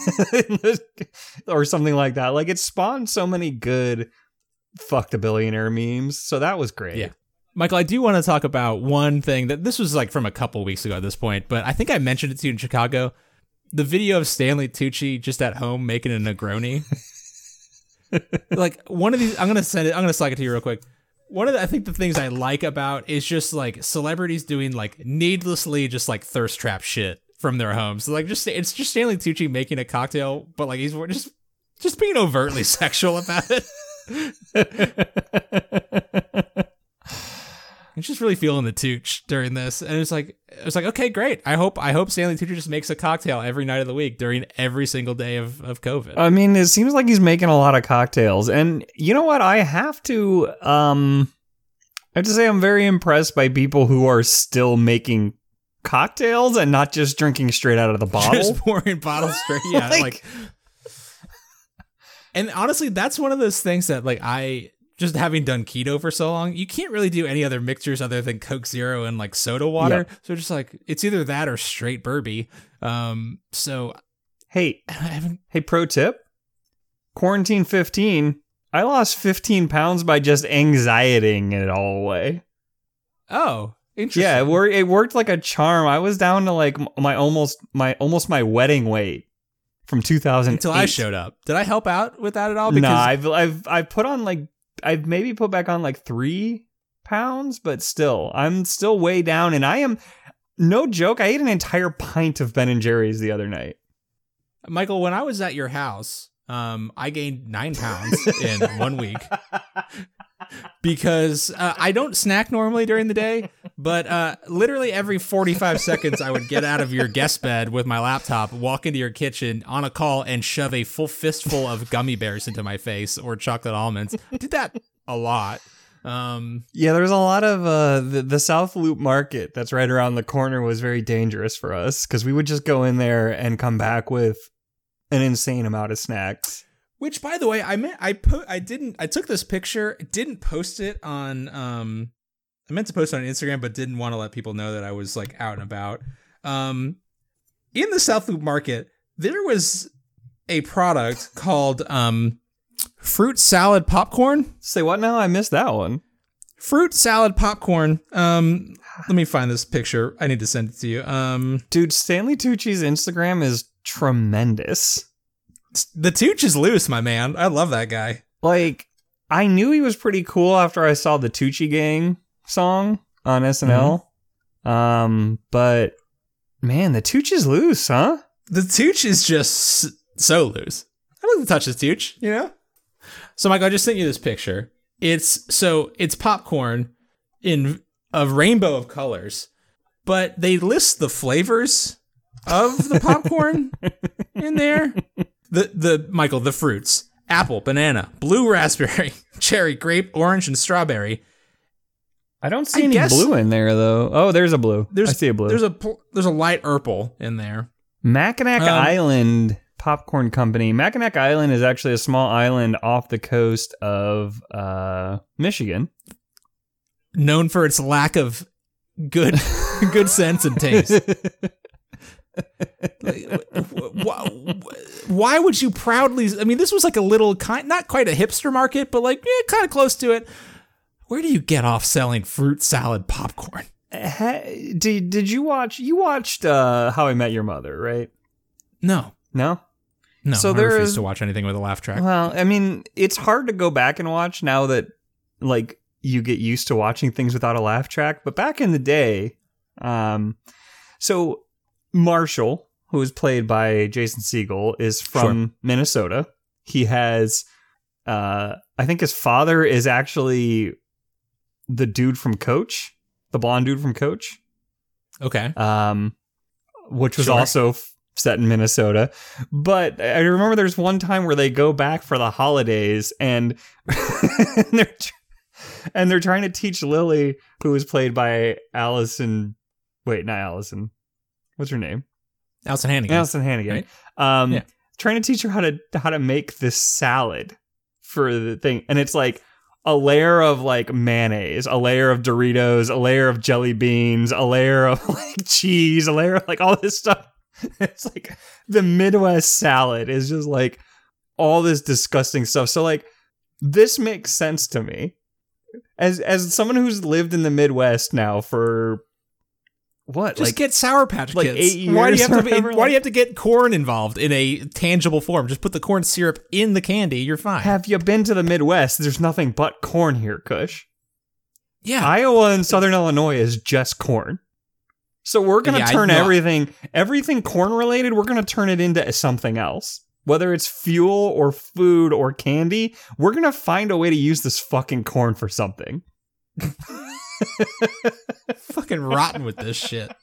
or something like that. Like it spawned so many good fuck the billionaire memes, so that was great. Yeah. Michael, I do want to talk about one thing that this was like from a couple weeks ago at this point, but I think I mentioned it to you in Chicago. The video of Stanley Tucci just at home making a Negroni. Like one of these, I'm going to slide it to you real quick. One of the, I think the things I like about is just like celebrities doing like needlessly just like thirst trap shit from their homes. So like it's just Stanley Tucci making a cocktail, but like he's just being overtly sexual about it. I'm just really feeling the Tooch during this, and it was like, okay, great. I hope Stanley Tucci just makes a cocktail every night of the week during every single day of COVID. I mean, it seems like he's making a lot of cocktails, and you know what? I have to say I'm very impressed by people who are still making cocktails and not just drinking straight out of the bottle, just pouring bottles straight. Yeah, like. And honestly, that's one of those things that like just having done keto for so long, you can't really do any other mixtures other than Coke Zero and like soda water. Yep. So just like it's either that or straight Burby. So hey, pro tip: Quarantine 15. I lost 15 pounds by just anxietying it all away. Oh, interesting. Yeah, it worked like a charm. I was down to like my wedding weight from 2008 until I showed up. Did I help out with that at all? Because I've put on like. I've maybe put back on like 3 pounds, but still, I'm still way down. And I am, no joke, I ate an entire pint of Ben & Jerry's the other night. Michael, when I was at your house, I gained 9 pounds in 1 week. Because I don't snack normally during the day, but literally every 45 seconds I would get out of your guest bed with my laptop, walk into your kitchen on a call, and shove a full fistful of gummy bears into my face or chocolate almonds. I did that a lot. Yeah, there's a lot of the South Loop Market that's right around the corner was very dangerous for us because we would just go in there and come back with an insane amount of snacks. Which, by the way, I took this picture, didn't post it on, I meant to post it on Instagram, but didn't want to let people know that I was like out and about. In the South Loop Market, there was a product called, fruit salad popcorn. Say what now? I missed that one. Fruit salad popcorn. Let me find this picture. I need to send it to you. Dude, Stanley Tucci's Instagram is tremendous. The Tooch is loose, my man. I love that guy. Like, I knew he was pretty cool after I saw the Tucci Gang song on SNL. But man, the Tooch is loose, huh? The Tooch is just so loose. I like to touch the Tooch, you know? So, Michael, I just sent you this picture. It's popcorn in a rainbow of colors, but they list the flavors of the popcorn in there. The fruits: apple, banana, blue raspberry, cherry, grape, orange, and strawberry. I don't see any blue in there though. Oh, there's a blue. I see a blue. There's a light purple in there. Mackinac Island Popcorn Company. Mackinac Island is actually a small island off the coast of Michigan, known for its lack of good sense and taste. Why would you proudly? I mean, this was like a little not quite a hipster market, but like kind of close to it. Where do you get off selling fruit salad popcorn? Did you watch? You watched How I Met Your Mother, right? No. So I refuse to watch anything with a laugh track. Well, I mean, it's hard to go back and watch now that like you get used to watching things without a laugh track. But back in the day, so Marshall, who is played by Jason Segel, is from Minnesota. He has, I think his father is actually the dude from Coach, the blonde dude from Coach. Okay. Which was also set in Minnesota. But I remember there's one time where they go back for the holidays and they're trying to teach Lily, who is played by Allison. Wait, not Allison. What's her name? Allison Hannigan. Right? Trying to teach her how to make this salad for the thing. And it's like a layer of like mayonnaise, a layer of Doritos, a layer of jelly beans, a layer of like cheese, a layer of like all this stuff. It's like the Midwest salad is just like all this disgusting stuff. So like this makes sense to me as someone who's lived in the Midwest now for what? Just like, get Sour Patch like Kids. 8 years. Why do you have to get corn involved in a tangible form? Just put the corn syrup in the candy. You're fine. Have you been to the Midwest? There's nothing but corn here, Kush. Yeah. Iowa and Southern Illinois is just corn. So we're going to turn everything corn related, we're going to turn it into something else. Whether it's fuel or food or candy, we're going to find a way to use this fucking corn for something. Fucking rotten with this shit.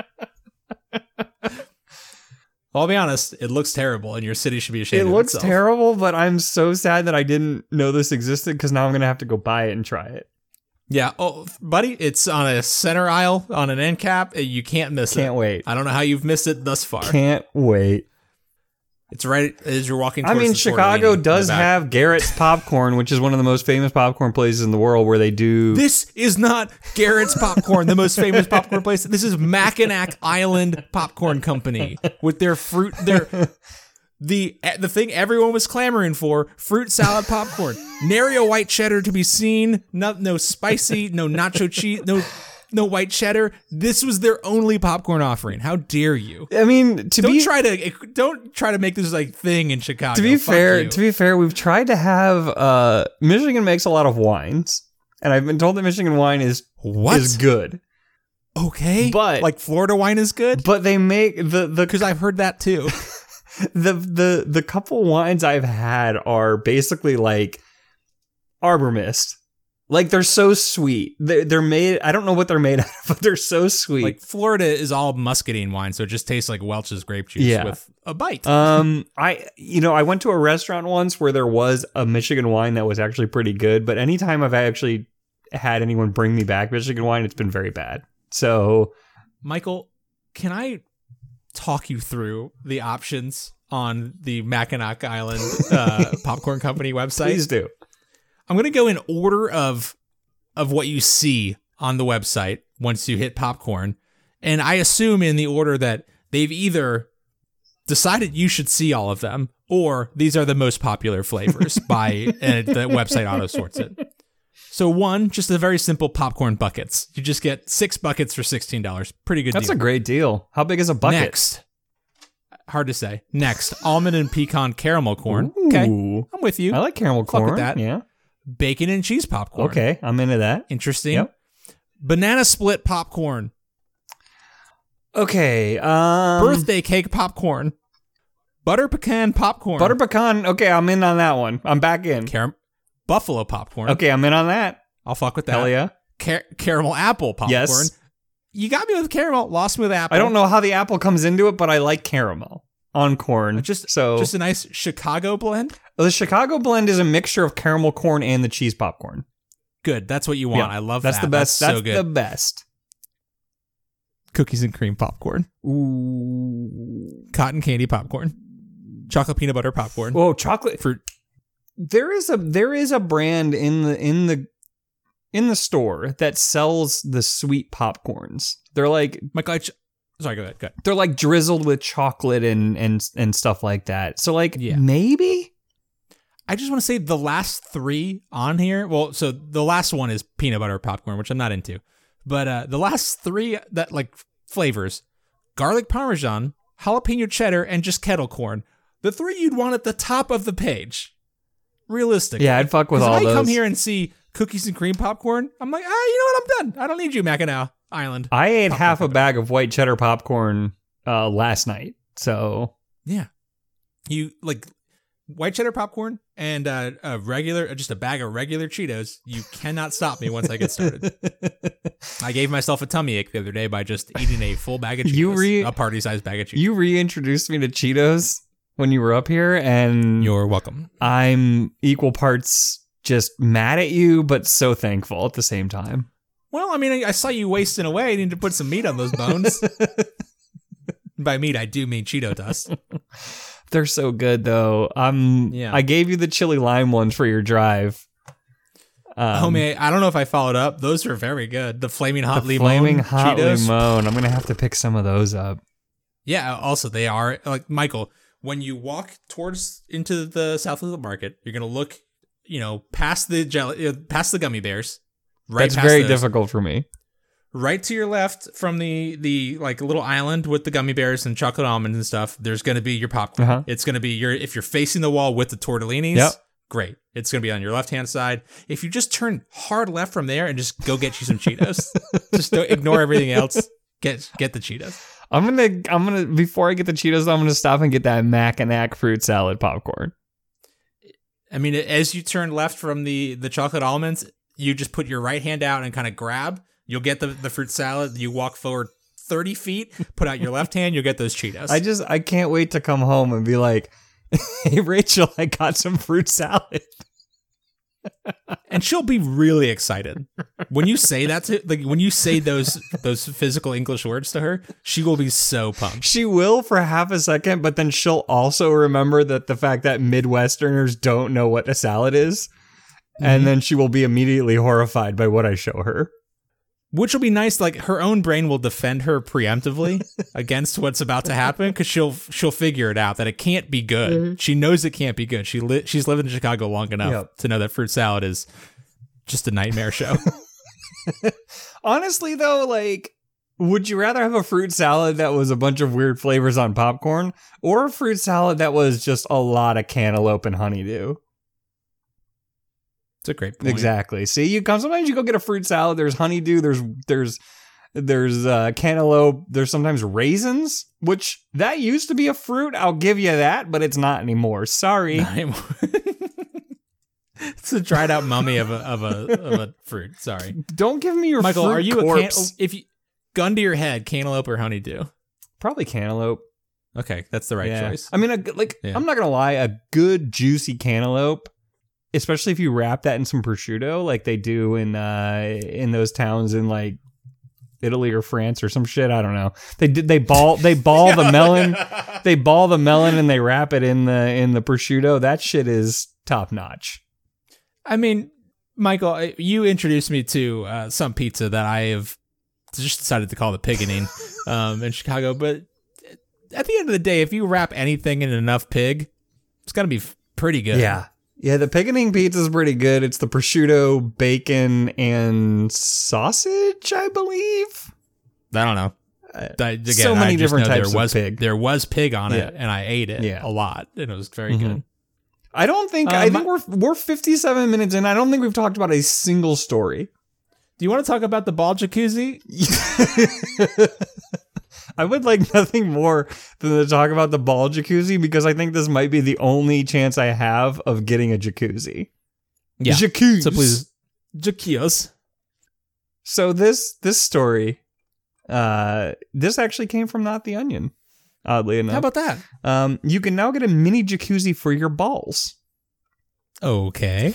I'll be honest, it looks terrible and your city should be ashamed of itself. It looks terrible, but I'm so sad that I didn't know this existed because now I'm going to have to go buy it and try it. Yeah. Oh, buddy, it's on a center aisle on an end cap. You can't miss it. Can't wait. I don't know how you've missed it thus far. Can't wait. It's right as you're walking towards the Chicago does have Garrett's Popcorn, which is one of the most famous popcorn places in the world where they do... This is not Garrett's Popcorn, the most famous popcorn place. This is Mackinac Island Popcorn Company with their fruit... The thing everyone was clamoring for, fruit salad popcorn. Nary a white cheddar to be seen. No spicy, no nacho cheese, no white cheddar. This was their only popcorn offering. How dare you? I mean, don't try to make this like thing in Chicago. To be fair, we've tried to have Michigan makes a lot of wines, and I've been told that Michigan wine is good. Okay, but like Florida wine is good. But they make the because I've heard that too. The couple wines I've had are basically like Arbor Mist. Like they're so sweet. They're made. I don't know what they're made out of, but they're so sweet. Like Florida is all muscadine wine, so it just tastes like Welch's grape juice with a bite. I went to a restaurant once where there was a Michigan wine that was actually pretty good, but anytime I've actually had anyone bring me back Michigan wine, it's been very bad. So, Michael, can I talk you through the options on the Mackinac Island Popcorn Company website? Please do. I'm going to go in order of what you see on the website once you hit popcorn. And I assume in the order that they've either decided you should see all of them or these are the most popular flavors and the website auto sorts it. So one, just a very simple popcorn buckets. You just get 6 buckets for $16. Pretty good deal. That's a great deal. How big is a bucket? Next. Hard to say. Next, almond and pecan caramel corn. Ooh. Okay, I'm with you. I like caramel corn. Fuck with that. Yeah. bacon and cheese popcorn. Okay, I'm into that. Interesting. Yep. Banana split popcorn. Okay. Birthday cake popcorn. Butter pecan popcorn. Butter pecan. Okay, I'm in on that one. I'm back in. Buffalo popcorn. Okay, I'm in on that. I'll fuck with that. Hell yeah. Caramel apple popcorn. Yes. You got me with caramel, lost me with apple. I don't know how the apple comes into it, but I like caramel on corn. Just a nice Chicago blend. The Chicago blend is a mixture of caramel corn and the cheese popcorn. Good. That's what you want. Yeah, I love that's that. The best. That's so that's good. the best. Cookies and cream popcorn. Ooh. Cotton candy popcorn. Chocolate peanut butter popcorn. Oh, chocolate fruit. There is a brand in the store that sells the sweet popcorns. They're like sorry, go ahead. They're like drizzled with chocolate and stuff like that. So like maybe. I just want to say the last three on here. Well, so the last one is peanut butter popcorn, which I'm not into. But the last three that like flavors: garlic parmesan, jalapeno cheddar, and just kettle corn. The three you'd want at the top of the page. Realistically. Yeah, I'd fuck with all those. If I come here and see cookies and cream popcorn, I'm like, you know what? I'm done. I don't need you, Mackinac Island. I ate half a bag of white cheddar popcorn last night. So yeah, you like white cheddar popcorn and just a bag of regular Cheetos. You cannot stop me once I get started. I gave myself a tummy ache the other day by just eating a full bag of Cheetos, a party-sized bag of Cheetos. You reintroduced me to Cheetos when you were up here, and you're welcome. I'm equal parts just mad at you, but so thankful at the same time. Well, I mean, I saw you wasting away. I need to put some meat on those bones. By meat, I do mean Cheeto dust. They're so good, though. I gave you the chili lime ones for your drive. Homie, I don't know if I followed up. Those are very good. The flaming hot limon. Flaming hot Cheetos. limon. I'm gonna have to pick some of those up. Yeah. Also, they are like Michael. When you walk into the South Little Market, you're gonna look, past the gummy bears. Right. That's very difficult for me. Right to your left from the like little island with the gummy bears and chocolate almonds and stuff, there's going to be your popcorn. Uh-huh. It's going to be if you're facing the wall with the tortellinis, great. It's going to be on your left-hand side. If you just turn hard left from there and just go get you some Cheetos, just don't ignore everything else. Get the Cheetos. I'm gonna before I get the Cheetos, I'm gonna stop and get that Mackinac fruit salad popcorn. I mean, as you turn left from the chocolate almonds, you just put your right hand out and kind of grab. You'll get the fruit salad. You walk forward 30 feet, put out your left hand, you'll get those Cheetos. I can't wait to come home and be like, hey, Rachel, I got some fruit salad. And she'll be really excited. When you say that when you say those physical English words to her, she will be so pumped. She will for half a second, but then she'll also remember that the fact that Midwesterners don't know what a salad is. Mm-hmm. And then she will be immediately horrified by what I show her. Which will be nice. Like her own brain will defend her preemptively against what's about to happen because she'll figure it out that it can't be good. Mm-hmm. She knows it can't be good. She's lived in Chicago long enough to know that fruit salad is just a nightmare show. Honestly, though, like, would you rather have a fruit salad that was a bunch of weird flavors on popcorn or a fruit salad that was just a lot of cantaloupe and honeydew? It's a great point. Exactly. See, sometimes you go get a fruit salad. There's honeydew. There's cantaloupe. There's sometimes raisins, which that used to be a fruit. I'll give you that, but it's not anymore. Sorry. Not anymore. It's a dried out mummy of a fruit. Sorry. Don't give me your Michael. Fruit Are you corpse. if you gun to your head, cantaloupe or honeydew? Probably cantaloupe. Okay, that's the right choice. I mean, I'm not gonna lie. A good juicy cantaloupe. Especially if you wrap that in some prosciutto, like they do in those towns in like Italy or France or some shit. I don't know. They ball the melon. They ball the melon and they wrap it in the prosciutto. That shit is top notch. I mean, Michael, you introduced me to some pizza that I have just decided to call the Piggening in Chicago. But at the end of the day, if you wrap anything in enough pig, it's gonna be pretty good. Yeah, the Piggening pizza is pretty good. It's the prosciutto, bacon, and sausage, I believe. I don't know. Again, so many different types of pig. There was pig on it, and I ate it a lot, and it was very good. I don't think. I think we're 57 minutes in. I don't think we've talked about a single story. Do you want to talk about the ball jacuzzi? I would like nothing more than to talk about the ball jacuzzi because I think this might be the only chance I have of getting a jacuzzi. Yeah. Jacuzzi. So please, jacuzzi. So this story, this actually came from Not the Onion. Oddly enough. How about that? You can now get a mini jacuzzi for your balls. Okay.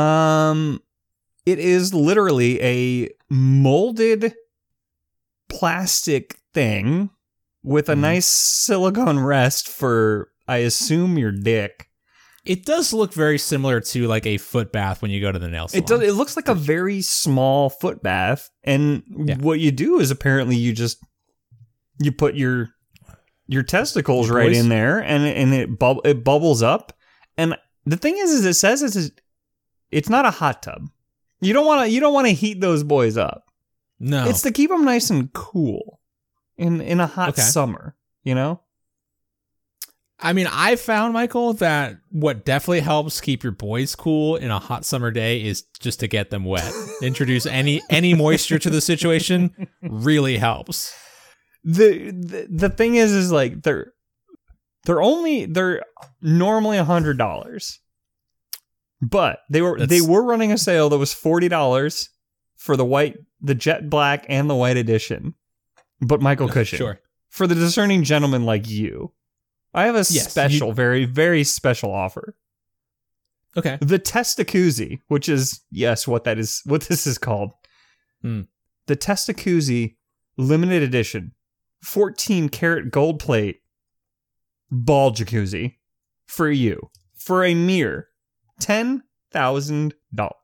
It is literally a molded plastic thing with a nice silicone rest for, I assume, your dick. It does look very similar to like a foot bath when you go to the nail salon. It does. It looks like a very small foot bath, and what you do is apparently you put your testicles right in there, and it bubbles up. And the thing is it says it's not a hot tub. You don't want to heat those boys up. No, it's to keep them nice and cool in a hot summer. You know. I mean, I found, Michael, that what definitely helps keep your boys cool in a hot summer day is just to get them wet. Introduce any moisture to the situation really helps. The thing is like they're normally $100, but they were running a sale that was $40 for the jet black and the white edition. But Michael Cushing, sure, for the discerning gentleman like you, I have a very, very special offer. Okay. The Testacuzzi, which is, yes, what this is called. The Testacuzzi limited edition 14 karat gold plate ball jacuzzi for you for a mere $10,000.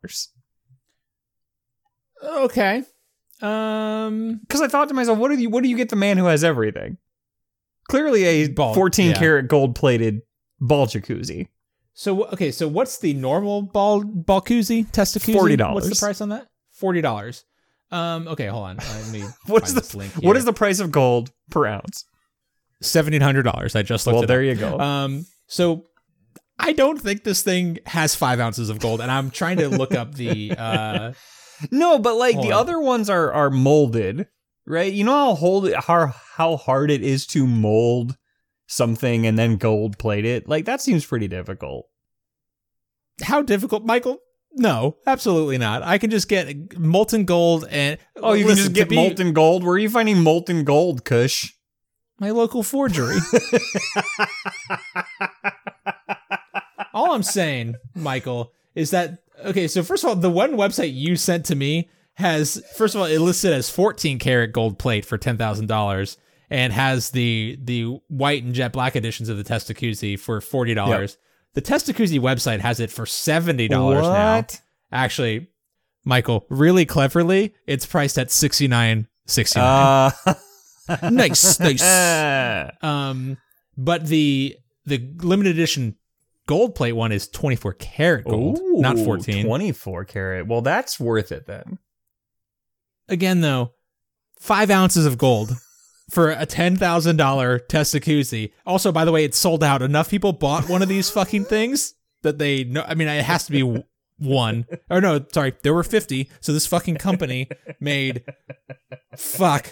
Okay. Because I thought to myself, what do you get the man who has everything? Clearly a 14 karat gold plated ball jacuzzi. So what's the normal ball koozie, Testacuzzi? $40. What's the price on that? $40. Okay, hold on. Let me What's the link here. What is the price of gold per ounce? $1,700. I just looked it up. There you go. So I don't think this thing has 5 ounces of gold, and I'm trying to look up the No, but like the other ones are molded. Right, you know how hard it is to mold something and then gold plate it? Like, that seems pretty difficult. How difficult, Michael? No, absolutely not. I can just get molten gold and... Oh, you can just get molten gold? Where are you finding molten gold, Kush? My local forgery. All I'm saying, Michael, is that... Okay, so first of all, the one website you sent to me has, first of all, it listed as 14 karat gold plate for $10,000 and has the white and jet black editions of the Testacuzzi for $40. Yep. The Testacuzzi website has it for $70 now. Actually, Michael, really cleverly, it's priced at $69.69. Nice. But the limited edition gold plate one is 24 karat gold, not 14. 24 karat. Well, that's worth it then. Again, though, 5 ounces of gold for a $10,000 Testacuzzi. Also, by the way, it's sold out. Enough people bought one of these fucking things that they know. I mean, it has to be one. Or no, sorry, there were 50. So this fucking company made. Fuck.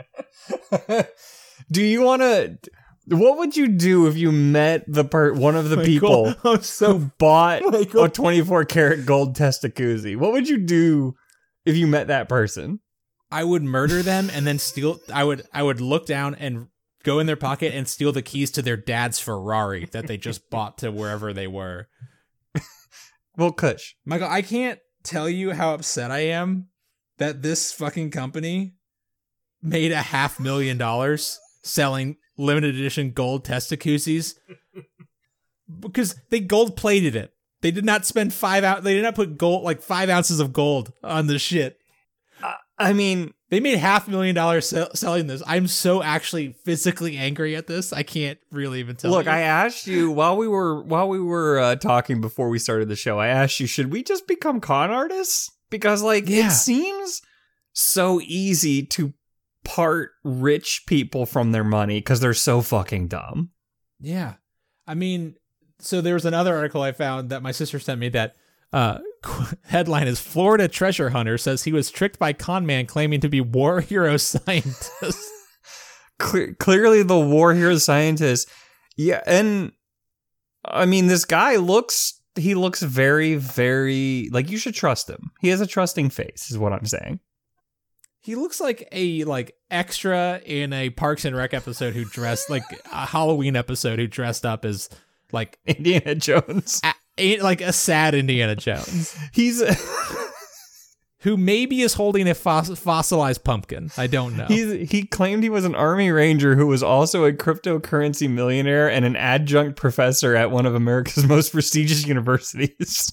Do you want to? What would you do if you met one of the people who bought a 24 karat gold Testacuzzi? What would you do if you met that person? I would murder them and then steal. I would look down and go in their pocket and steal the keys to their dad's Ferrari that they just bought to wherever they were. Well, Kush, Michael, I can't tell you how upset I am that this fucking company made $500,000 selling limited edition gold Testacuzzis because they gold plated it. They did not spend they did not put gold, like 5 ounces of gold on this shit. I mean, they made $500,000 selling this. I'm so actually physically angry at this. I can't really even tell you. Look, I asked you while we were talking before we started the show, I asked you, should we just become con artists? Because it seems so easy to part rich people from their money because they're so fucking dumb. Yeah. I mean, So there was another article I found that my sister sent me that headline is Florida treasure hunter says he was tricked by con man claiming to be war hero scientist. Clearly the war hero scientist. Yeah, and I mean, this guy looks very, very, like, you should trust him. He has a trusting face, is what I'm saying. He looks like a extra in a Parks and Rec episode who dressed like a Halloween episode who dressed up as like Indiana Jones, like a sad Indiana Jones. He's who maybe is holding a fossilized pumpkin. I don't know. He claimed he was an army ranger who was also a cryptocurrency millionaire and an adjunct professor at one of America's most prestigious universities.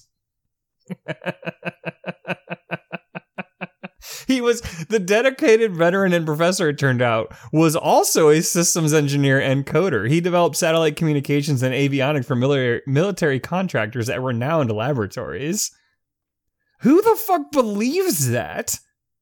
He was the dedicated veteran and professor, it turned out, was also a systems engineer and coder. He developed satellite communications and avionics for military contractors at renowned laboratories. Who the fuck believes that?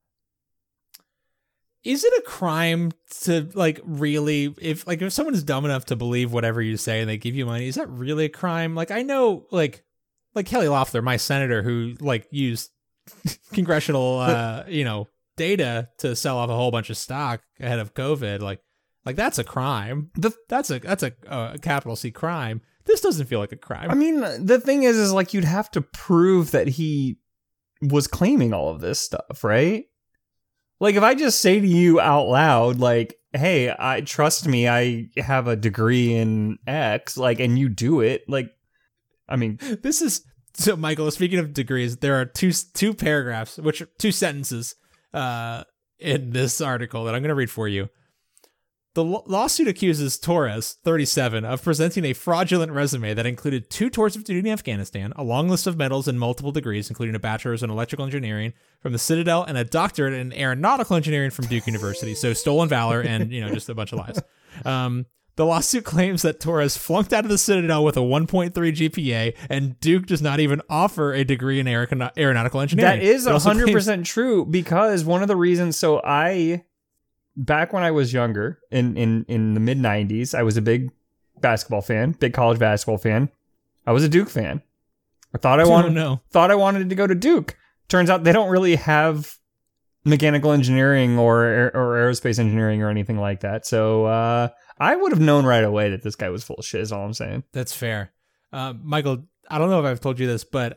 Is it a crime to really, if someone is dumb enough to believe whatever you say and they give you money, is that really a crime? Like, I know like Kelly Loeffler, my senator, who used congressional data to sell off a whole bunch of stock ahead of COVID. Like that's a crime. That's a capital C crime. This doesn't feel like a crime. I mean, the thing is like you'd have to prove that he was claiming all of this stuff, right? Like, if I just say to you out loud, like, hey, trust me, I have a degree in X, like, and you do it, like, I mean, this is, so Michael, speaking of degrees, there are two paragraphs, two sentences in this article that I'm going to read for you. The lawsuit accuses Torres, 37, of presenting a fraudulent resume that included 2 tours of duty in Afghanistan, a long list of medals and multiple degrees, including a bachelor's in electrical engineering from the Citadel and a doctorate in aeronautical engineering from Duke University. So stolen valor and, just a bunch of lies. The lawsuit claims that Torres flunked out of the Citadel with a 1.3 GPA, and Duke does not even offer a degree in aeronautical engineering. That is 100% true, because one of the reasons, back when I was younger, in the mid-90s, I was a big basketball fan, big college basketball fan. I was a Duke fan. I thought I wanted to go to Duke. Turns out they don't really have mechanical engineering or aerospace engineering or anything like that. So I would have known right away that this guy was full of shit, is all I'm saying. That's fair. Michael, I don't know if I've told you this, but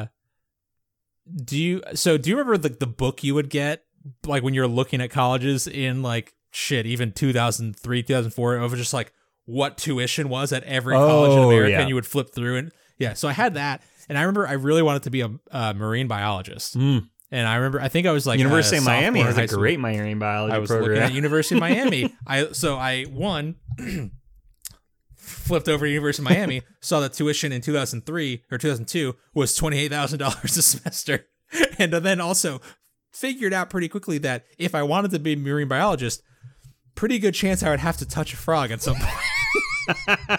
do you remember the book you would get like when you're looking at colleges in even 2003, 2004, of just like what tuition was at every college in America, yeah. And you would flip through and so I had that, and I remember I really wanted to be a marine biologist. And I think I was like University of Miami has a great marine biology program. I was looking at University of Miami. I flipped over to University of Miami, saw that tuition in 2003 or 2002 was $28,000 a semester, and then also figured out pretty quickly that if I wanted to be a marine biologist, pretty good chance I would have to touch a frog at some point.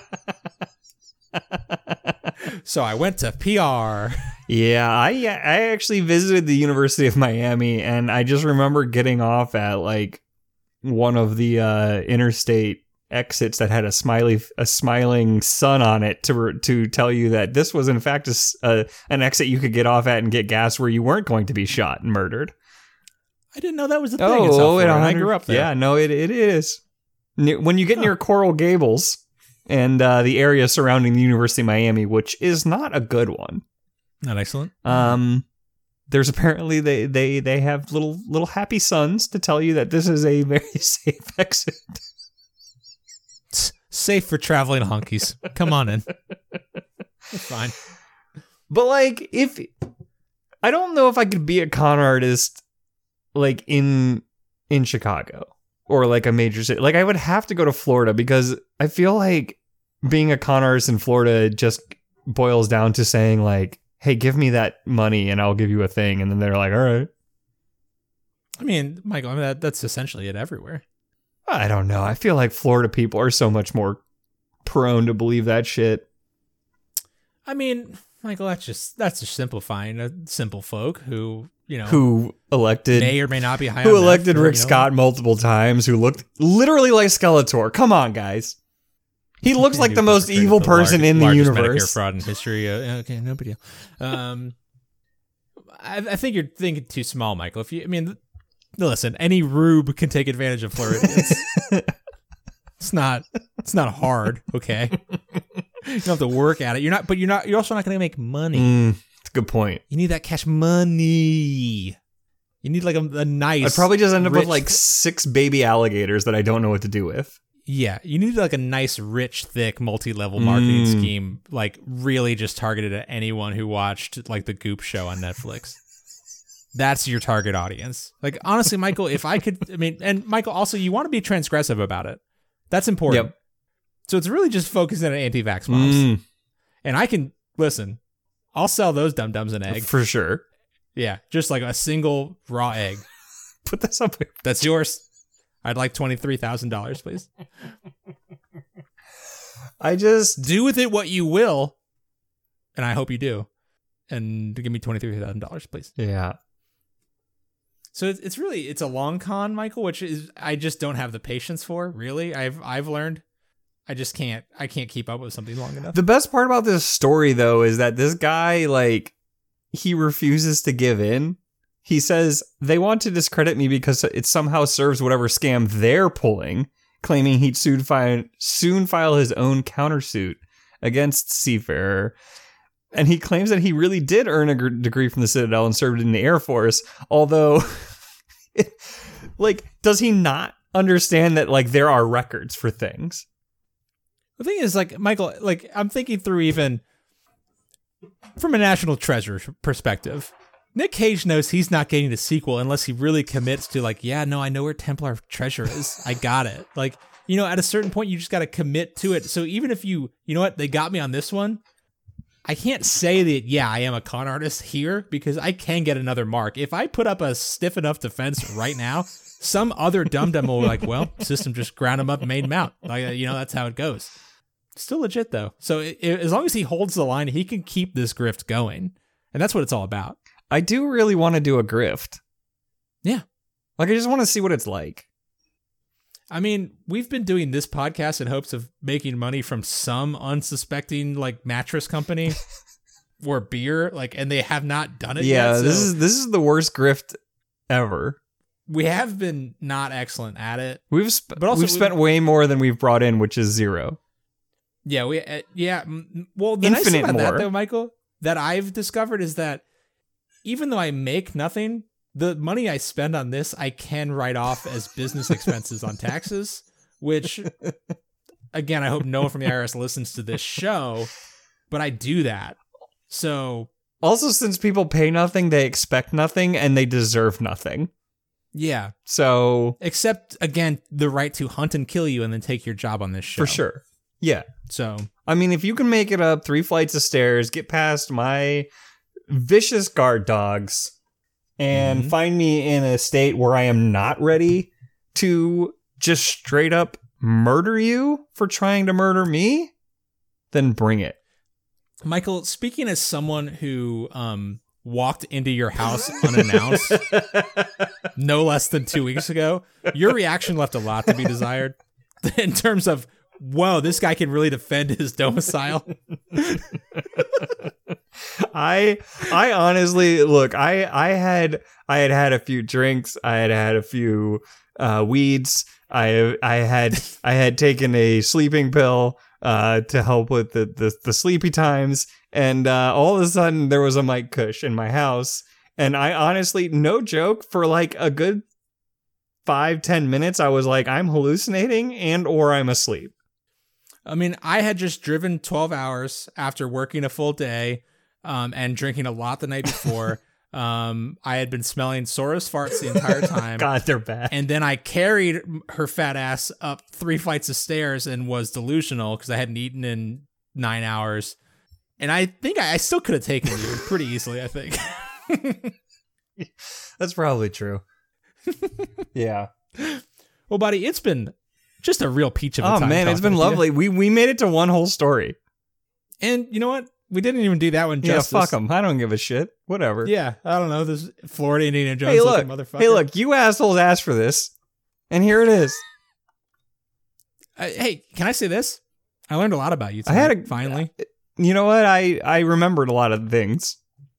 So I went to PR. Yeah, I actually visited the University of Miami, and I just remember getting off at like one of the interstate exits that had a smiling sun on it to tell you that this was in fact an exit you could get off at and get gas where you weren't going to be shot and murdered. I didn't know that was a thing in South Florida. I grew up there. Yeah, no, it is. When you get near Coral Gables and the area surrounding the University of Miami, which is not a good one. Not excellent. There's apparently they have little happy suns to tell you that this is a very safe exit. Safe for traveling honkies. Come on in. It's fine. But like, I don't know if I could be a con artist like in Chicago or like a major city. Like, I would have to go to Florida, because I feel like being a con artist in Florida just boils down to saying like, hey, give me that money and I'll give you a thing. And then they're like, all right. I mean, Michael, that's essentially it everywhere. I don't know. I feel like Florida people are so much more prone to believe that shit. I mean, Michael, that's just simplifying. Simple folk who, who elected, may or may not be high. Who elected Rick Scott multiple times, who looked literally like Skeletor. Come on, guys. He looks like New the most perpetrator, evil person in the largest Medicare universe. fraud in history. Okay, no big deal. I think you're thinking too small, Michael. Listen, any rube can take advantage of Floridians. It's not hard, okay? You don't have to work at it. You're also not going to make money. That's a good point. You need that cash money. You need like a nice. I'd probably just end up with rich- like 6 baby alligators that I don't know what to do with. Yeah, you need like a nice, rich, thick, multi-level marketing scheme, like really just targeted at anyone who watched like the Goop show on Netflix. That's your target audience. Like, honestly, Michael, if I could, and Michael, also, you want to be transgressive about it. That's important. Yep. So it's really just focusing on anti-vax moms. And I can, listen, I'll sell those dum-dums an egg. For sure. Yeah, just like a single raw egg. Put this up. That's yours. I'd like $23,000, please. I just Do with it what you will, and I hope you do. And give me $23,000, please. Yeah. So it's a long con, Michael, which is I just don't have the patience for. Really, I've learned I just can't keep up with something long enough. The best part about this story, though, is that this guy, like, he refuses to give in. He says they want to discredit me because it somehow serves whatever scam they're pulling, claiming he'd soon file his own countersuit against Seafarer. And he claims that he really did earn a degree from the Citadel and served in the Air Force, although, like, does he not understand that, like, there are records for things? The thing is, like, Michael, like, I'm thinking through even from a National Treasure perspective. Nick Cage knows he's not getting the sequel unless he really commits to, like, yeah, no, I know where Templar treasure is. I got it. Like, at a certain point, you just got to commit to it. So even if you know what, they got me on this one, I can't say that, yeah, I am a con artist here because I can get another mark. If I put up a stiff enough defense right now, some other dum-dum will be like, well, system just ground him up and made him out. Like, that's how it goes. Still legit, though. So as long as he holds the line, he can keep this grift going. And that's what it's all about. I do really want to do a grift. Yeah. Like, I just want to see what it's like. I mean, we've been doing this podcast in hopes of making money from some unsuspecting, like, mattress company or beer, like, and they have not done it yet. Yeah, So this is the worst grift ever. we have been not excellent at it. We've spent way more than we've brought in, which is 0. Yeah, well, the nice thing Infinite about that, more. though, Michael, that I've discovered is that even though I make nothing, the money I spend on this, I can write off as business expenses on taxes, which, again, I hope no one from the IRS listens to this show, but I do that. So, Also, since people pay nothing, they expect nothing, and they deserve nothing. yeah. So, Except, again, the right to hunt and kill you and then take your job on this show. for sure. Yeah. So, I mean, if you can make it up 3 flights of stairs, get past my vicious guard dogs, and find me in a state where I am not ready to just straight up murder you for trying to murder me, then bring it. Michael, speaking as someone who walked into your house unannounced no less than 2 weeks ago, your reaction left a lot to be desired in terms of, whoa, this guy can really defend his domicile. I honestly, look, I had a few drinks, I had a few weeds, I had taken a sleeping pill to help with the sleepy times, and all of a sudden there was a Mike Kush in my house, and I honestly, no joke, for like a good 5-10 minutes I was like, I'm hallucinating and or I'm asleep. I mean, I had just driven 12 hours after working a full day and drinking a lot the night before. I had been smelling Sora's farts the entire time. God, they're bad. And then I carried her fat ass up 3 flights of stairs and was delusional because I hadn't eaten in 9 hours. And I think I still could have taken you pretty easily, I think. That's probably true. Yeah. Well, buddy, it's been just a real peach of a time. Oh, man, it's been talking with lovely. We made it to one whole story. you. And you know what? We didn't even do that one justice. Yeah, fuck them. I don't give a shit. Whatever. Yeah, I don't know. This Florida Indiana Jones Hey, looking look. motherfucker. Hey, look. You assholes asked for this, and here it is. Hey, can I say this? I learned a lot about you tonight, I had finally. You know what? I remembered a lot of things.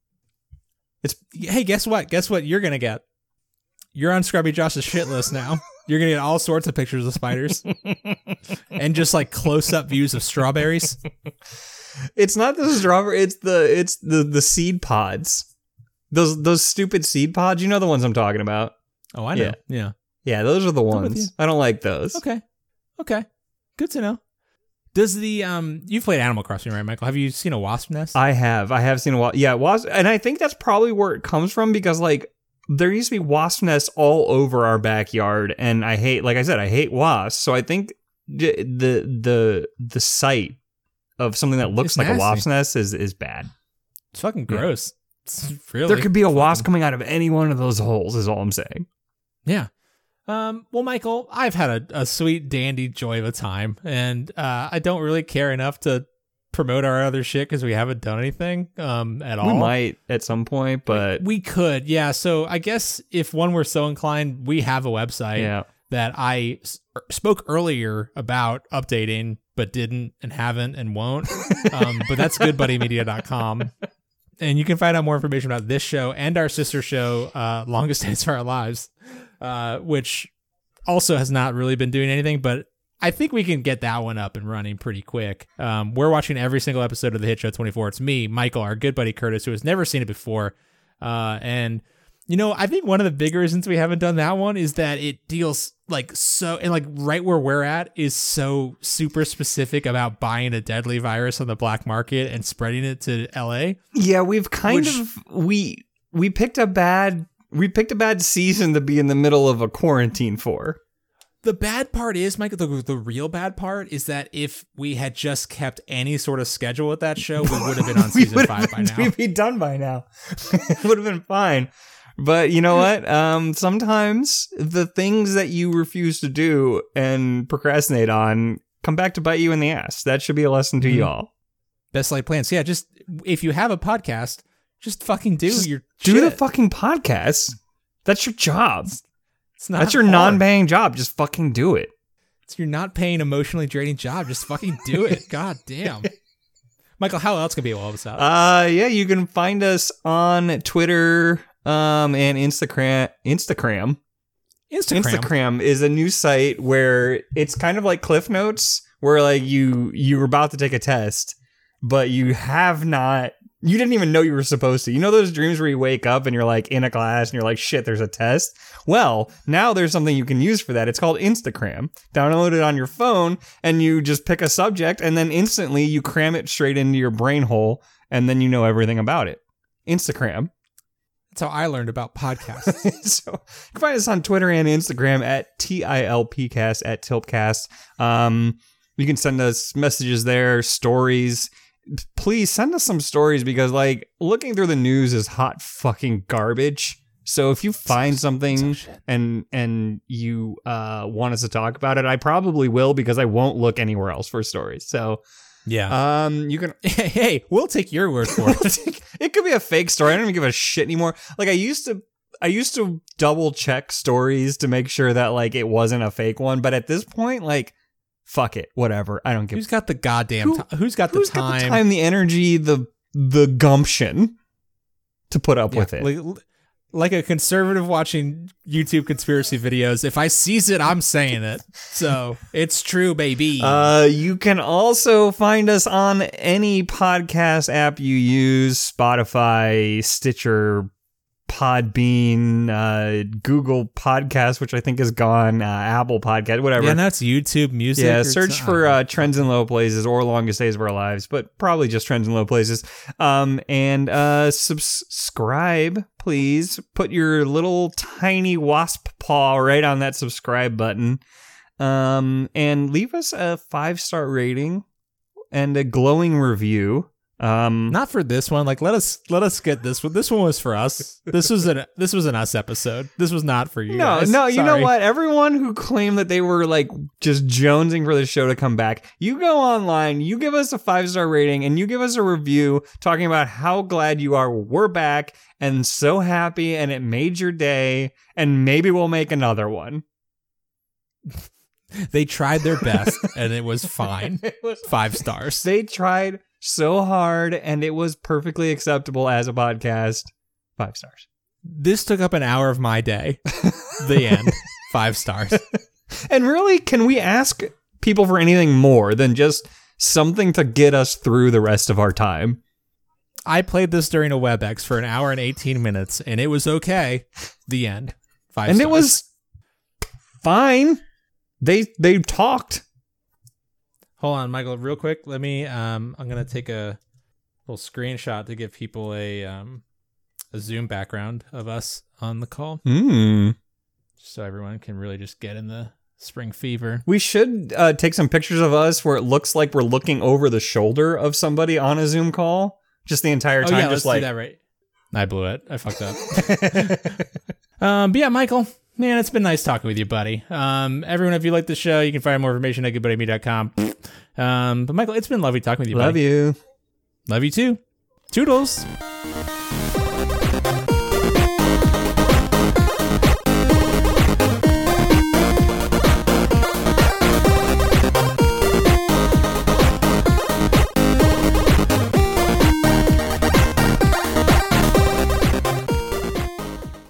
Hey, guess what? Guess what you're going to get? You're on Scrubby Josh's shit list now. You're going to get all sorts of pictures of spiders and just like close-up views of strawberries. It's not the strawberry. It's the seed pods. Those stupid seed pods. You know the ones I'm talking about. Oh, I know. Yeah. Yeah, those are the ones. I don't like those. Okay. Good to know. Does the you've played Animal Crossing, right, Michael? Have you seen a wasp nest? I have seen a wasp. Yeah, wasp, and I think that's probably where it comes from because like there used to be wasp nests all over our backyard, and I hate wasps. So I think the sight of something that looks like a wasp nest is bad. It's fucking gross. It's really, there could be a wasp coming out of any one of those holes. Is all I'm saying. Yeah. Well, Michael, I've had a sweet, dandy joy of a time, and I don't really care enough to promote our other shit because we haven't done anything at all. We might at some point, but we could, yeah. So I guess if one were so inclined, we have a website that I spoke earlier about updating, but didn't and haven't and won't. But that's goodbuddymedia.com. And you can find out more information about this show and our sister show, Longest Days of Our Lives, which also has not really been doing anything, but I think we can get that one up and running pretty quick. We're watching every single episode of the Hit Show 24. It's me, Michael, our good buddy Curtis, who has never seen it before. And, you know, I think one of the big reasons we haven't done that one is that it deals like so, and like right where we're at is so super specific about buying a deadly virus on the black market and spreading it to LA. Yeah, we've we picked a bad season to be in the middle of a quarantine for. The bad part is, Michael, the real bad part is that if we had just kept any sort of schedule with that show, we would have been on season 5 by now. We'd be done by now. It would have been fine. But you know what? Sometimes the things that you refuse to do and procrastinate on come back to bite you in the ass. That should be a lesson to y'all. Best laid plans. Yeah, just if you have a podcast, just fucking do your do shit. The fucking podcast. That's your job. That's your hard. non-paying job. Just fucking do it. It's your not paying emotionally draining job. Just fucking do it. God damn. Michael, how else can people help us out? Yeah, you can find us on Twitter and Instagram. Instagram is a new site where it's kind of like Cliff Notes, where like you were about to take a test, but you didn't even know you were supposed to. You know those dreams where you wake up and you're like in a class and you're like, shit, there's a test? Well, now there's something you can use for that. It's called Instagram. Download it on your phone and you just pick a subject and then instantly you cram it straight into your brain hole and then you know everything about it. Instagram. That's how I learned about podcasts. So you can find us on Twitter and Instagram at TILPcast, at Tiltcast. You can send us messages there, stories. Please send us some stories because like looking through the news is hot fucking garbage. So if you find something and you want us to talk about it, I probably will because I won't look anywhere else for stories. So yeah, you can. Hey, we'll take your word for it. It could be a fake story. I don't even give a shit anymore. Like I used to double check stories to make sure that like it wasn't a fake one, but at this point, like. Fuck it, whatever. I don't give. Who's got the goddamn time? Who's got the time, the energy, the gumption to put up with it? Like a conservative watching YouTube conspiracy videos. If I sees it, I'm saying it. So it's true, baby. You can also find us on any podcast app you use: Spotify, Stitcher, Podbean, Google Podcast, which I think is gone, Apple Podcast, whatever. Yeah, and that's YouTube Music. Yeah, search for Trends in Low Places or Longest Days of Our Lives, but probably just Trends in Low Places. And subscribe, please. Put your little tiny wasp paw right on that subscribe button. And leave us a 5-star rating and a glowing review. Not for this one. Like, let us get this one. This one was for us. This was an us episode. This was not for you. No, guys. You know what? Everyone who claimed that they were like just jonesing for the show to come back, you go online, you give us a 5-star rating, and you give us a review talking about how glad you are we're back and so happy, and it made your day, and maybe we'll make another one. They tried their best, and it was fine. 5 stars. They tried so hard, and it was perfectly acceptable as a podcast. 5 stars. This took up an hour of my day. The end. 5 stars. And really, can we ask people for anything more than just something to get us through the rest of our time? I played this during a WebEx for an hour and 18 minutes, and it was okay. The end. 5 and stars. It was fine. They talked. Hold on, Michael, real quick. Let me. I'm gonna take a little screenshot to give people a Zoom background of us on the call, so everyone can really just get in the spring fever. We should take some pictures of us where it looks like we're looking over the shoulder of somebody on a Zoom call, just the entire time. Yeah, just let's do that right. I blew it. I fucked up. But yeah, Michael. Man, it's been nice talking with you, buddy. Everyone, if you like the show, you can find more information at goodbuddyme.com. But Michael, it's been lovely talking with you, buddy. Love you. Love you too. Toodles.